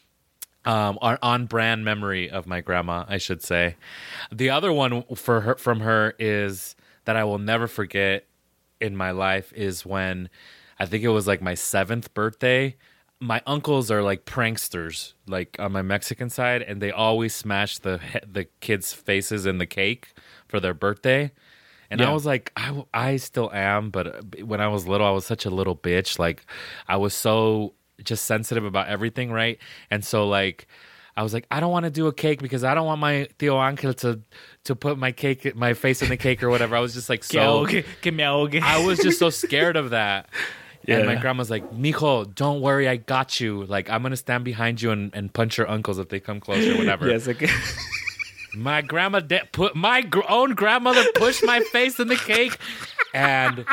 On brand memory of my grandma, I should say. The other one from her is that I will never forget in my life is when I think it was like my 7th birthday. My uncles are like pranksters, like on my Mexican side, and they always smash the kids' faces in the cake for their birthday. And I was like, I still am, but when I was little, I was such a little bitch. Like, I was so just sensitive about everything, right? And so, like, I was like, I don't want to do a cake because I don't want my Tío Ángel to put my face in the cake or whatever. I was just like so... Que me ahogue. I was just so scared of that. Yeah. And my grandma's like, Mijo, don't worry, I got you. Like, I'm going to stand behind you and punch your uncles if they come close or whatever. Yes, okay. My grandma own grandmother pushed my face in the cake. And,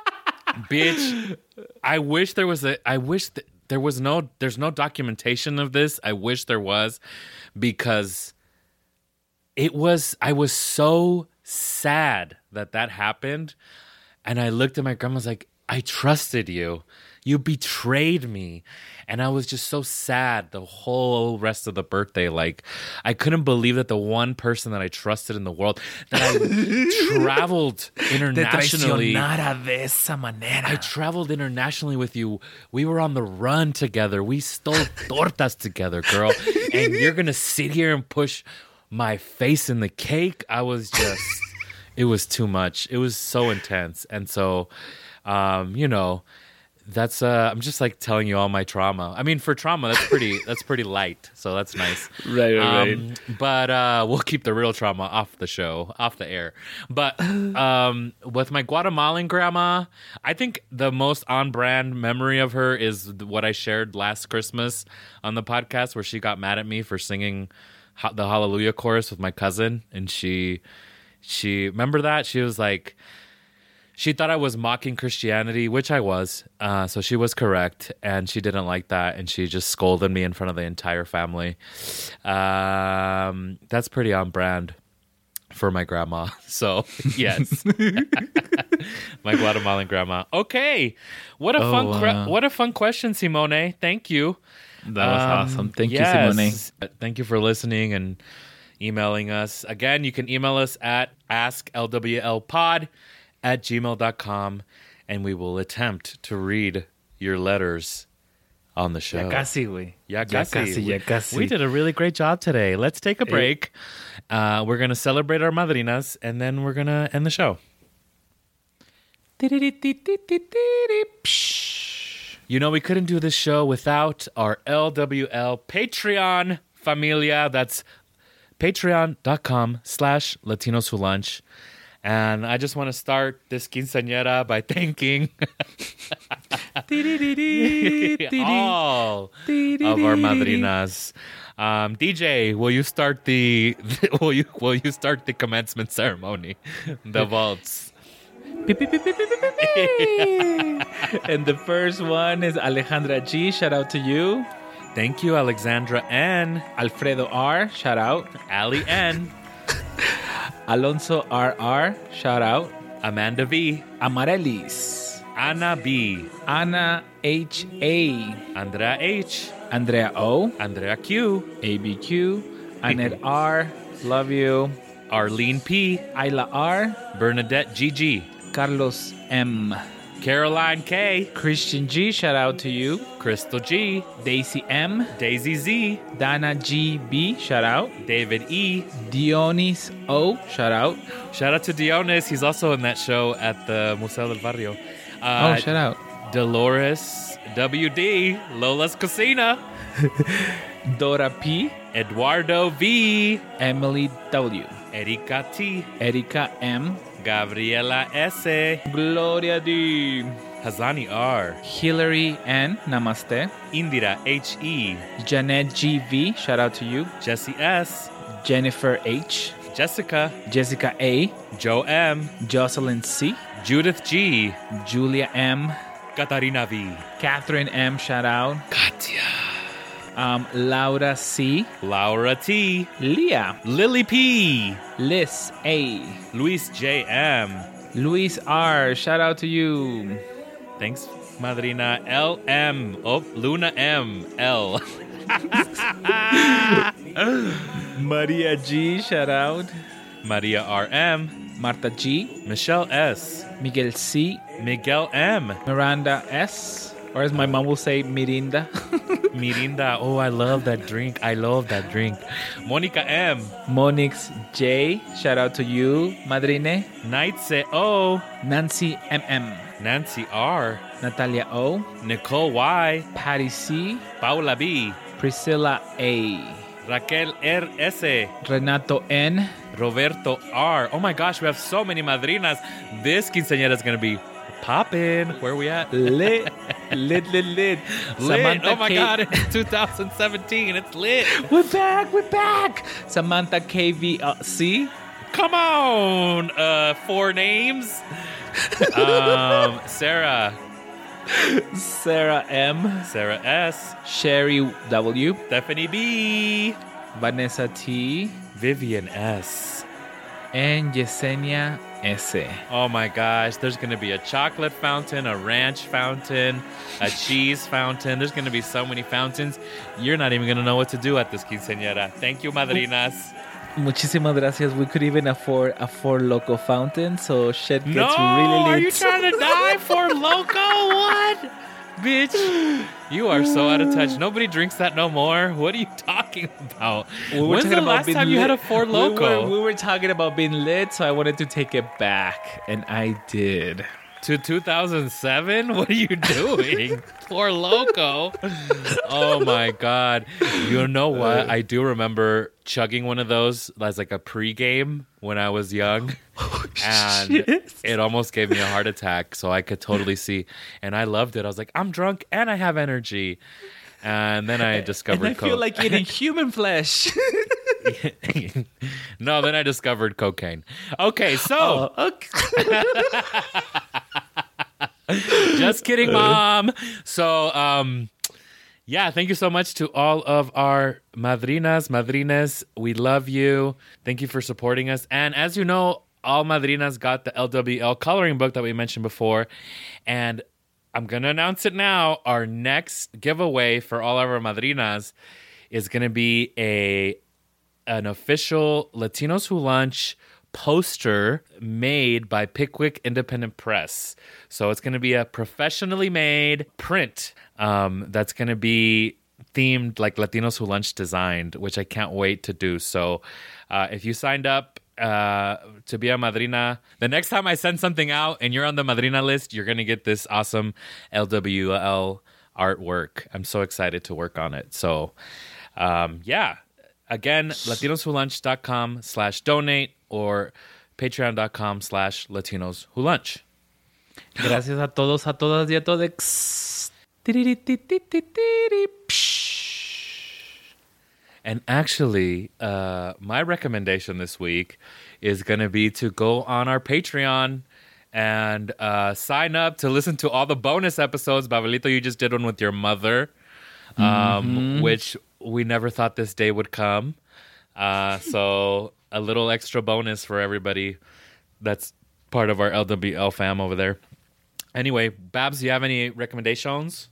bitch, there's no documentation of this. I wish there was, because I was so sad that happened. And I looked at my grandma, I was like, I trusted you. You betrayed me. And I was just so sad the whole rest of the birthday. Like, I couldn't believe that the one person that I trusted in the world, that I traveled internationally. De esa manera. I traveled internationally with you. We were on the run together. We stole tortas together, girl. And you're going to sit here and push my face in the cake? I was just, it was too much. It was so intense. And so... that's I'm just like telling you all my trauma. I mean, for trauma, that's pretty light, so that's nice. Right. But we'll keep the real trauma off the air. But with my Guatemalan grandma, I think the most on brand memory of her is what I shared last Christmas on the podcast, where she got mad at me for singing the Hallelujah chorus with my cousin, and she remember that she was like, she thought I was mocking Christianity, which I was. So she was correct, and she didn't like that, and she just scolded me in front of the entire family. That's pretty on brand for my grandma. So, yes. My Guatemalan grandma. Okay. What a fun question, Simone. Thank you. That was awesome. Thank you, Simone. Thank you for listening and emailing us. Again, you can email us at asklwlpod@gmail.com, and we will attempt to read your letters on the show. Ya casi, güey. Ya casi. We did a really great job today. Let's take a break. We're going to celebrate our madrinas, and then we're going to end the show. You know, we couldn't do this show without our LWL Patreon familia. That's patreon.com/LatinosWhoLunch. And I just want to start this quinceañera by thanking all of our madrinas. DJ, will you start the commencement ceremony? The waltz. And the first one is Alejandra G. Shout out to you. Thank you, Alexandra N. Alfredo R. Shout out. Ali N. Alonso RR, shout out. Amanda V. Amarellis. Anna B. Anna HA. Andrea H. Andrea O. Andrea Q. ABQ. Annette R. Love you. Arlene P. Ayla R. Bernadette GG. Carlos M. Caroline K. Christian G, shout out to you. Crystal G. Daisy M. Daisy Z. Dana GB, shout out. David E. Dionis O, shout out. Shout out to Dionis. He's also in that show at the Museo del Barrio. Shout out. Dolores WD. Lola's Cocina. Dora P. Eduardo V. Emily W. Erika T. Erika M. Gabriela S. Gloria D. Hazani R. Hillary N. Namaste. Indira H.E. Janet GV, shout out to you. Jesse S. Jennifer H. Jessica. Jessica A. Joe M. Jocelyn C. Judith G. Julia M. Katarina V. Catherine M, shout out. Katya. Laura C. Laura T. Leah. Lily P. Liz A. Luis J. M. Luis R, shout out to you. Thanks, Madrina. L. M. Oh, Luna M. L. Maria G, shout out. Maria R. M. Marta G. Michelle S. Miguel C. Miguel M. Miranda S. Or as my mom will say, Mirinda. Mirinda. Oh, I love that drink. I love that drink. Monica M. Monix J, shout out to you, Madrine. Nightse O. Nancy MM. Nancy R. Natalia O. Nicole Y. Patty C. Paula B. Priscilla A. Raquel R. S. Renato N. Roberto R. Oh my gosh, we have so many madrinas. This quinceañera is going to be poppin'. Where are we at? Lit. Lit. Lit. Oh my K- God, it's 2017. It's lit. We're back. Samantha KVC. Come on. 4 names. Sarah. Sarah M. Sarah S. Sherry W. Stephanie B. Vanessa T. Vivian S. And Yesenia S. Oh my gosh, there's going to be a chocolate fountain, a ranch fountain, a cheese fountain. There's going to be so many fountains. You're not even going to know what to do at this quinceañera. Thank you, madrinas. Muchísimas gracias. We could even afford a Four Loco fountain, so shit gets No, really lit. are you trying to die for Loco? What? Bitch, you are so out of touch. Nobody drinks that no more. What are you talking about? When's the last time you had a Four Loco? We were talking about being lit, so I wanted to take it back, and I did. To 2007? What are you doing? Four Loco. Oh my God. You know what? I do remember chugging one of those as like a pregame when I was young. And it almost gave me a heart attack. So I could totally see. And I loved it. I was like, I'm drunk and I have energy. And then I discovered and I feel like eating human flesh. No, then I discovered cocaine. Okay, so. Okay. Just kidding, Mom. So, yeah, thank you so much to all of our madrinas. We love you. Thank you for supporting us. And as you know, all madrinas got the LWL coloring book that we mentioned before. And I'm going to announce it now. Our next giveaway for all of our madrinas is going to be an official Latinos Who Lunch poster made by Pickwick Independent Press. So it's going to be a professionally made print that's going to be themed like Latinos Who Lunch designed, which I can't wait to do. So if you signed up to be a madrina, the next time I send something out and you're on the madrina list, you're going to get this awesome LWL artwork. I'm so excited to work on it. So yeah. Again, latinoswholunch.com/donate or patreon.com/latinoswholunch. Gracias a todos, a todas y a todos. And actually, my recommendation this week is going to be to go on our Patreon and sign up to listen to all the bonus episodes. Babelito, you just did one with your mother, which we never thought this day would come. So a little extra bonus for everybody that's part of our LWL fam over there. Anyway, Babs, do you have any recommendations?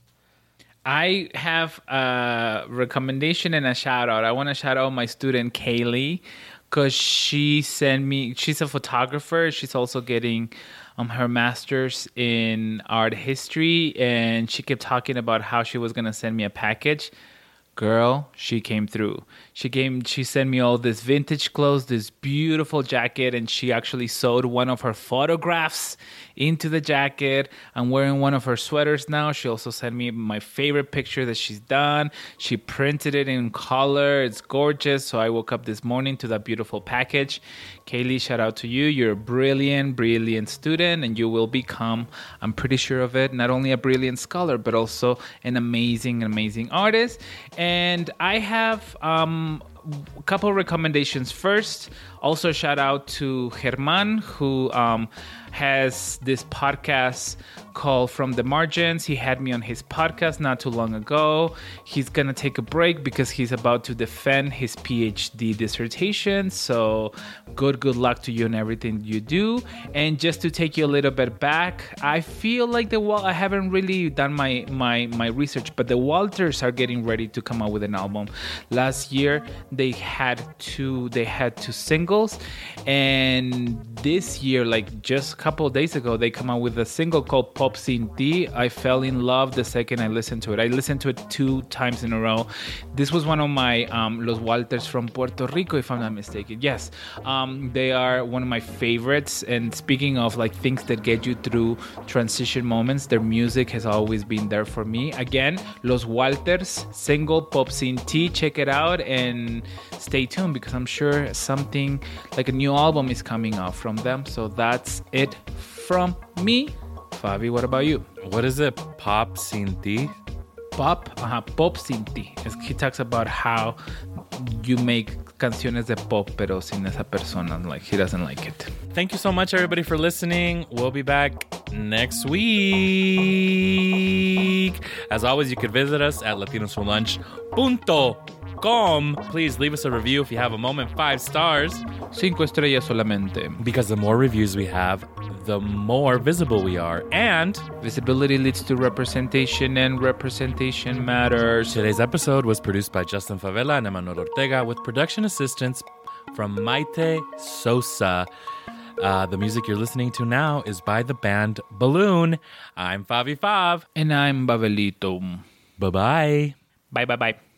I have a recommendation and a shout out. I want to shout out my student Kaylee because she sent me. She's a photographer. She's also getting her master's in art history, and she kept talking about how she was gonna send me a package. Girl, she came through. She sent me all this vintage clothes, this beautiful jacket, and she actually sewed one of her photographs into the jacket. I'm wearing one of her sweaters now. She also sent me my favorite picture that she's done. She printed it in color. It's gorgeous. So I woke up this morning to that beautiful package. Kaylee, shout out to you. You're a brilliant, brilliant student, and you will become, I'm pretty sure of it, not only a brilliant scholar, but also an amazing, amazing artist. And I have a couple recommendations. First, also shout out to German, who has this podcast called From the Margins. He had me on his podcast not too long ago. He's going to take a break because he's about to defend his PhD dissertation. So good luck to you in everything you do. And just to take you a little bit back, I feel like I haven't really done my research, but the Walters are getting ready to come out with an album. Last year, they had two singles, and this year, like just a couple of days ago, they come out with a single called Pop Sin Ti. I fell in love the second I listened to it. I listened to it 2 times in a row. This was one of my Los Walters from Puerto Rico, if I'm not mistaken. Yes, they are one of my favorites. And speaking of like things that get you through transition moments, their music has always been there for me. Again, Los Walters single Pop Sin Ti. Check it out and stay tuned because I'm sure something like a new album is coming out from them. So that's it from me. Fabi, what about you? What is it? Pop Sin Ti? Pop Sin Ti. He talks about how you make canciones de pop pero sin esa persona, like he doesn't like it. Thank you so much, everybody, for listening. We'll be back next week. As always, you could visit us at latinosforlunch.com. Please leave us a review if you have a moment. 5 stars. 5 estrellas solamente. Because the more reviews we have, the more visible we are. And visibility leads to representation, and representation matters. Today's episode was produced by Justin Favela and Emmanuel Ortega with production assistance from Maite Sosa. The music you're listening to now is by the band Balloon. I'm Favi Fav. And I'm Babelito. Bye-bye. Bye.